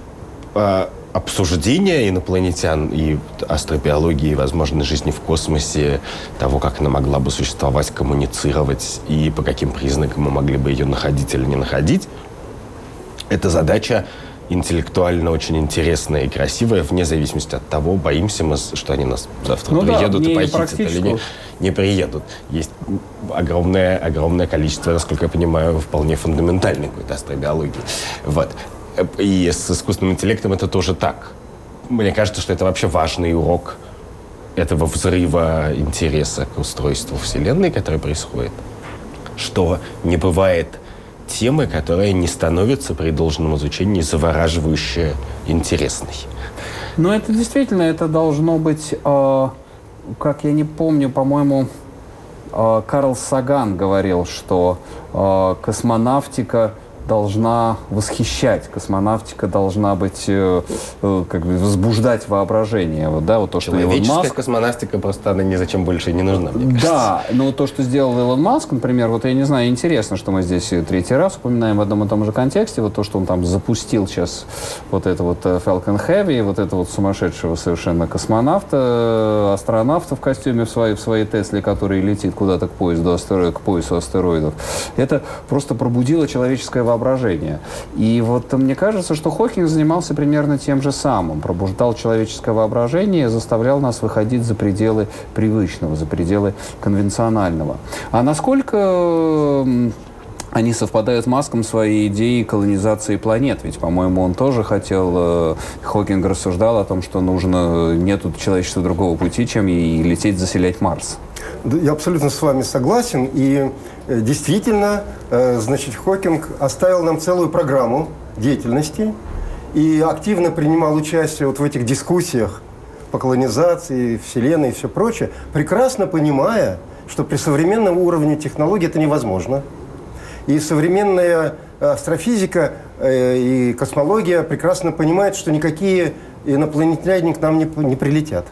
э, обсуждение инопланетян и астробиологии, возможной жизни в космосе, того, как она могла бы существовать, коммуницировать и по каким признакам мы могли бы ее находить или не находить, это задача интеллектуально очень интересная и красивая, вне зависимости от того, боимся мы, что они нас завтра ну приедут да, и похитят или не, не приедут. Есть огромное, огромное количество, насколько я понимаю, вполне фундаментальной какой-то астробиологии. Вот. И с искусственным интеллектом это тоже так. Мне кажется, что это вообще важный урок этого взрыва интереса к устройству Вселенной, который происходит. Что не бывает темы, которая не становится при должном изучении завораживающе интересной. Но это действительно, это должно быть, э, как я не помню, по-моему, э, Карл Саган говорил, что э, космонавтика должна восхищать, космонавтика должна быть, э, э, как бы возбуждать воображение. Вот, да, вот то, что Илон Маск... космонавтика просто она ни зачем больше не нужна, мне кажется. Да, но то, что сделал Илон Маск, например, вот я не знаю, интересно, что мы здесь третий раз упоминаем в одном и том же контексте, вот то, что он там запустил сейчас вот это вот Falcon Heavy, вот это вот сумасшедшего совершенно космонавта, астронавта в костюме в своей, в своей Тесле, который летит куда-то к поезду, астероид, к поясу астероидов. Это просто пробудило человеческое воображение. воображения. И вот мне кажется, что Хокинг занимался примерно тем же самым. Пробуждал человеческое воображение, заставлял нас выходить за пределы привычного, за пределы конвенционального. А насколько они совпадают с Маском своей идеей колонизации планет? Ведь, по-моему, он тоже хотел... Хокинг рассуждал о том, что нужно... Нет у человечества другого пути, чем и лететь заселять Марс. Я абсолютно с вами согласен. И действительно, значит, Хокинг оставил нам целую программу деятельности и активно принимал участие вот в этих дискуссиях по колонизации Вселенной и все прочее, прекрасно понимая, что при современном уровне технологий это невозможно. И современная астрофизика и космология прекрасно понимают, что никакие инопланетяне к нам не, не прилетят.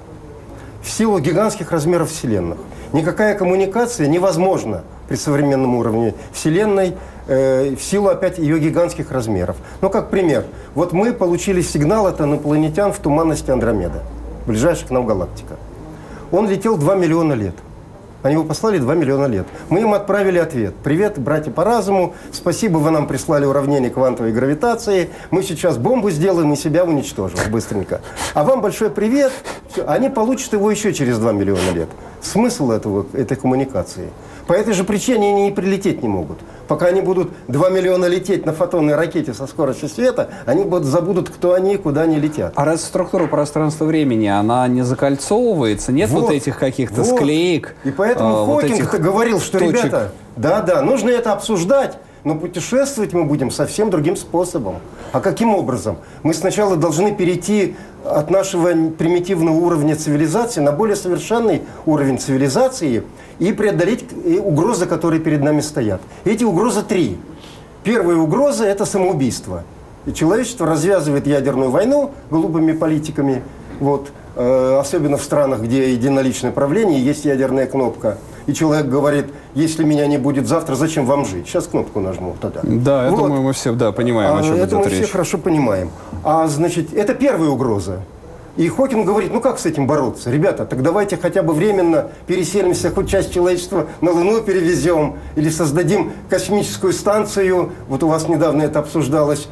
В силу гигантских размеров Вселенных. Никакая коммуникация невозможна при современном уровне Вселенной э, в силу опять ее гигантских размеров. Ну, как пример. Вот мы получили сигнал от инопланетян в туманности Андромеда, ближайшая к нам галактика. Он летел два миллиона лет. Они его послали два миллиона лет. Мы им отправили ответ. Привет, братья по разуму. Спасибо, вы нам прислали уравнение квантовой гравитации. Мы сейчас бомбу сделаем и себя уничтожим быстренько. А вам большой привет. Они получат его еще через два миллиона лет. Смысл этого, этой коммуникации. По этой же причине они не прилететь не могут. Пока они будут два миллиона лететь на фотонной ракете со скоростью света, они будут, забудут, кто они и куда они летят. А раз структура пространства-времени, она не закольцовывается? Нет вот, вот этих каких-то вот. склеек? И поэтому а, Хокинг вот говорил, что, точек. ребята, да-да, нужно это обсуждать, но путешествовать мы будем совсем другим способом. А каким образом? Мы сначала должны перейти от нашего примитивного уровня цивилизации на более совершенный уровень цивилизации и преодолеть угрозы, которые перед нами стоят. Эти угрозы три. Первая угроза – это самоубийство. И человечество развязывает ядерную войну глупыми политиками, вот, э, особенно в странах, где единоличное правление, есть ядерная кнопка. И человек говорит, если меня не будет завтра, зачем вам жить? Сейчас кнопку нажму тогда. Да, я вот. думаю, мы все да, понимаем, о чем а, идет это мы речь. все хорошо понимаем. А, значит, это первая угроза. И Хокинг говорит, ну как с этим бороться? Ребята, так давайте хотя бы временно переселимся, хоть часть человечества на Луну перевезем, или создадим космическую станцию, вот у вас недавно это обсуждалось,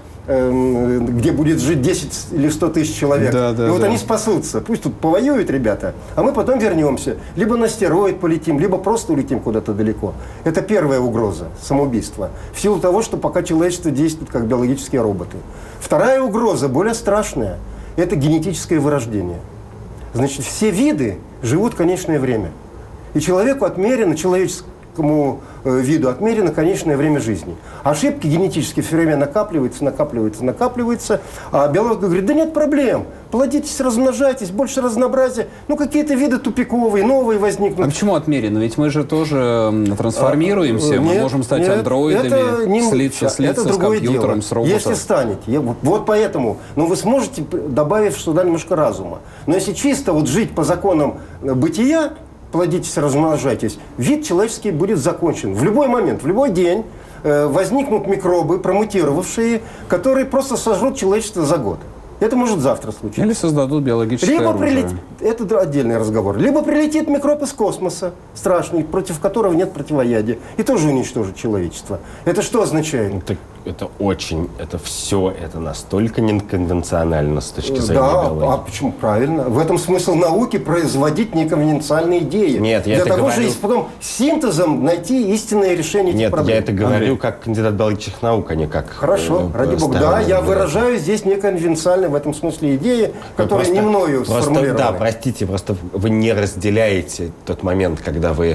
э, где будет жить десять или сто тысяч человек. Да, да, и вот да. они спасутся. Пусть тут повоюют ребята, а мы потом вернемся. Либо на астероид полетим, либо просто улетим куда-то далеко. Это первая угроза, самоубийство. В силу того, что пока человечество действует как биологические роботы. Вторая угроза, более страшная. Это генетическое вырождение. Значит, все виды живут конечное время. И человеку отмерено, человеческому э, виду отмерено конечное время жизни. Ошибки генетически все время накапливаются, накапливаются, накапливаются. А биолог говорит, да нет проблем. Плодитесь, размножайтесь, больше разнообразия. Ну, какие-то виды тупиковые, новые возникнут. А почему отмерено? Ведь мы же тоже трансформируемся, а, мы нет, можем стать нет, андроидами, не, слиться, слиться это с компьютером, дело. с роботом. Если станете. Вот, вот поэтому. Ну, вы сможете, добавив сюда немножко разума. Но если чисто вот жить по законам бытия, плодитесь, размножайтесь, вид человеческий будет закончен. В любой момент, в любой день э, возникнут микробы, промутировавшие, которые просто сожрут человечество за год. Это может завтра случиться. Или создадут биологическое Либо оружие. Прилет... Это отдельный разговор. Либо прилетит микроб из космоса, страшный, против которого нет противоядия, и тоже уничтожит человечество. Это что означает? Так это очень, это все, это настолько неконвенционально с точки зрения да, биологии. А почему? Правильно. В этом смысл науки — производить неконвенциальные идеи. Нет, я Для это того говорю... же есть потом синтезом найти истинное решение этих Нет, проблем. я это говорю как кандидат биологических наук, а не как... Хорошо, э, ради бога. Да, я выражаю здесь неконвенциальные в этом смысле идеи, которые просто, не мною просто, сформулированы. Да, простите, просто вы не разделяете тот момент, когда вы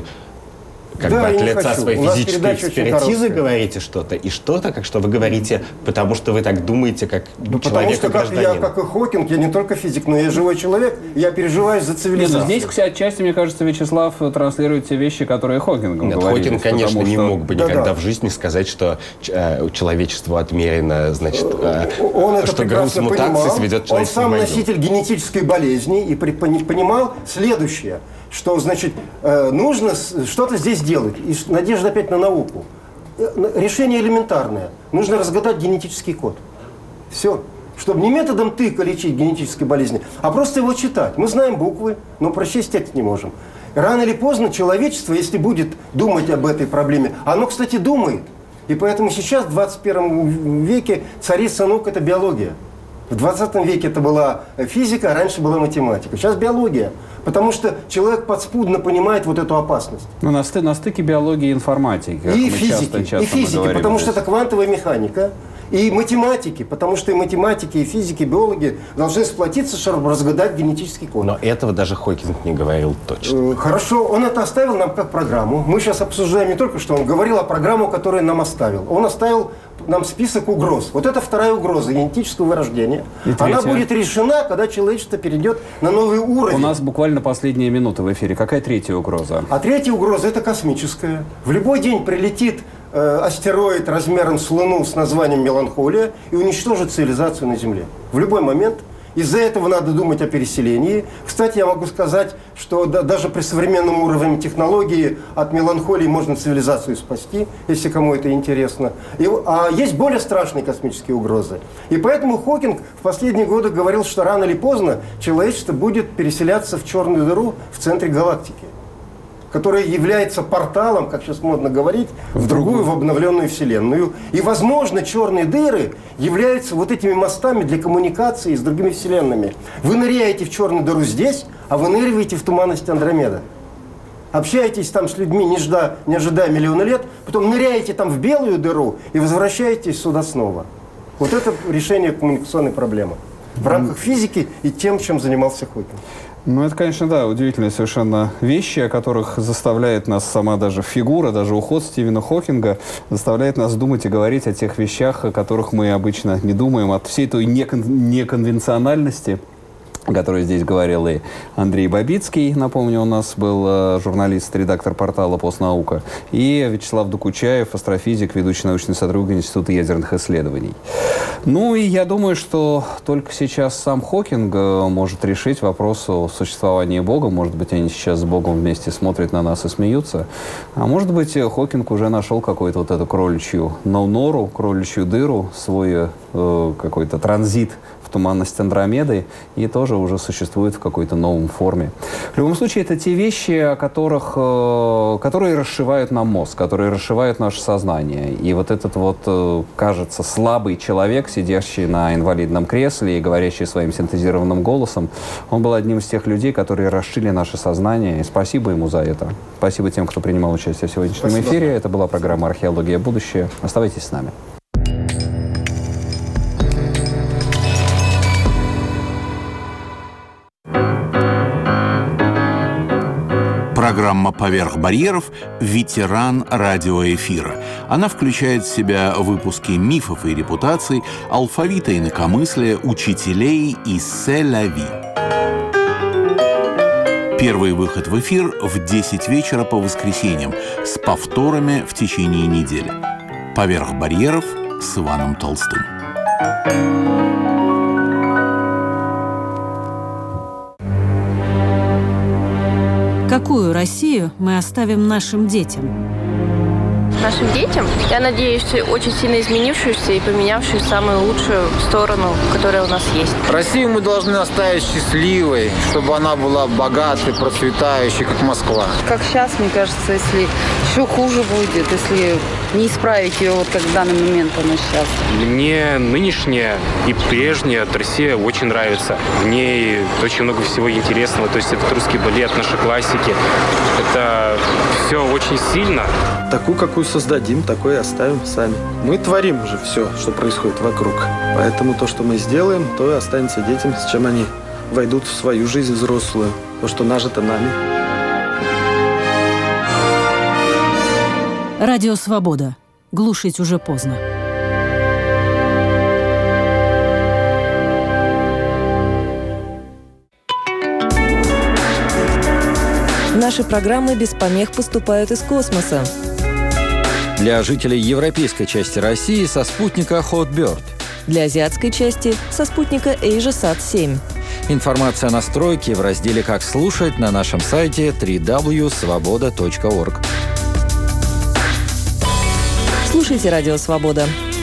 как да, бы от лица хочу. своей физической экспертизы говорите что-то, и что-то, как что вы говорите, потому что вы так думаете, как ну, человек, потому что, как я, как и Хокинг, я не только физик, но я живой человек, я переживаю за цивилизацию. Нет, здесь, отчасти, мне кажется, Вячеслав транслирует те вещи, которые Хокингом Нет, говорили. Хокинг, конечно, что... не мог бы да, никогда да. в жизни сказать, что э, человечеству отмерено, значит, э, он это что груз мутаций сведет человечество Он сам в могилу. носитель генетической болезни и понимал следующее, что, значит, нужно что-то здесь делать. И надежда опять на науку. Решение элементарное. Нужно разгадать генетический код. Все. Чтобы не методом тыка лечить генетические болезни, а просто его читать. Мы знаем буквы, но прочесть текст не можем. Рано или поздно человечество, если будет думать об этой проблеме, оно, кстати, думает. И поэтому сейчас, в двадцать первом веке, царица наук – это биология. В двадцатом веке это была физика, а раньше была математика. Сейчас биология. Потому что человек подспудно понимает вот эту опасность. Ну, на, сты, на стыке биологии и информатики. И физики, часто, часто и физики, потому здесь. Что это квантовая механика. И математики, потому что и математики, и физики, и биологи должны сплотиться, чтобы разгадать генетический код. Но этого даже Хокинг не говорил точно. Хорошо, он это оставил нам как программу. Мы сейчас обсуждаем не только, что он говорил, а программу, которую нам оставил. Он оставил нам список угроз. Вот это вторая угроза генетического вырождения. Она будет решена, когда человечество перейдет на новый уровень. У нас буквально последние минуты в эфире. Какая третья угроза? А третья угроза – это космическая. В любой день прилетит э, астероид размером с Луну с названием «Меланхолия» и уничтожит цивилизацию на Земле. В любой момент. Из-за этого надо думать о переселении. Кстати, я могу сказать, что да, даже при современном уровне технологии от меланхолии можно цивилизацию спасти, если кому это интересно. И, а есть более страшные космические угрозы. И поэтому Хокинг в последние годы говорил, что рано или поздно человечество будет переселяться в черную дыру в центре галактики, которая является порталом, как сейчас модно говорить, в другую, в обновленную Вселенную. И, возможно, черные дыры являются вот этими мостами для коммуникации с другими Вселенными. Вы ныряете в черную дыру здесь, а выныриваете в туманность Андромеда. Общаетесь там с людьми, не, жда, не ожидая миллиона лет, потом ныряете там в белую дыру и возвращаетесь сюда снова. Вот это решение коммуникационной проблемы в рамках физики и тем, чем занимался Хокинг. Ну, это, конечно, да, удивительные совершенно вещи, о которых заставляет нас сама даже фигура, даже уход Стивена Хокинга, заставляет нас думать и говорить о тех вещах, о которых мы обычно не думаем, от всей той некон- неконвенциональности, о которой здесь говорил и Андрей Бабицкий, напомню, у нас был э, журналист, редактор портала «Постнаука», и Вячеслав Докучаев, астрофизик, ведущий научный сотрудник Института ядерных исследований. Ну и я думаю, что только сейчас сам Хокинг может решить вопрос о существовании Бога. Может быть, они сейчас с Богом вместе смотрят на нас и смеются. А может быть, Хокинг уже нашел какую-то вот эту кроличью нору, кроличью дыру, свой э, какой-то транзит в туманность Андромеды, и тоже уже существует в какой-то новом форме. В любом случае, это те вещи, о которых, э, которые расшивают нам мозг, которые расшивают наше сознание. И вот этот вот, э, кажется, слабый человек, сидящий на инвалидном кресле и говорящий своим синтезированным голосом, он был одним из тех людей, которые расшили наше сознание. И спасибо ему за это. Спасибо тем, кто принимал участие в сегодняшнем спасибо. эфире. Это была программа «Археология. Будущее». Оставайтесь с нами. Программа «Поверх барьеров» – ветеран радиоэфира. Она включает в себя выпуски мифов и репутаций, алфавита инакомыслия, учителей и «Се-ля-ви». Первый выход в эфир в десять вечера по воскресеньям с повторами в течение недели. «Поверх барьеров» с Иваном Толстым. Какую Россию мы оставим нашим детям? нашим детям. Я надеюсь, очень сильно изменившуюся и поменявшую самую лучшую сторону, которая у нас есть. Россию мы должны оставить счастливой, чтобы она была богатой, процветающей, как Москва. Как сейчас, мне кажется, если еще хуже будет, если не исправить ее, вот как в данный момент она сейчас. Мне нынешняя и прежняя Россия очень нравится. В ней очень много всего интересного. То есть это русский балет, наши классики. Это все очень сильно. Такую, какую создадим, такой и оставим сами. Мы творим уже все, что происходит вокруг. Поэтому то, что мы сделаем, то и останется детям, с чем они войдут в свою жизнь взрослую. То, что нажито нами. Радио «Свобода». Глушить уже поздно. Наши программы без помех поступают из космоса. Для жителей европейской части России со спутника Hotbird. Для азиатской части со спутника AsiaSat семь. Информация о настройке в разделе «Как слушать» на нашем сайте дабл-ю дабл ю дабл ю точка свобода точка орг. Слушайте «Радио Свобода».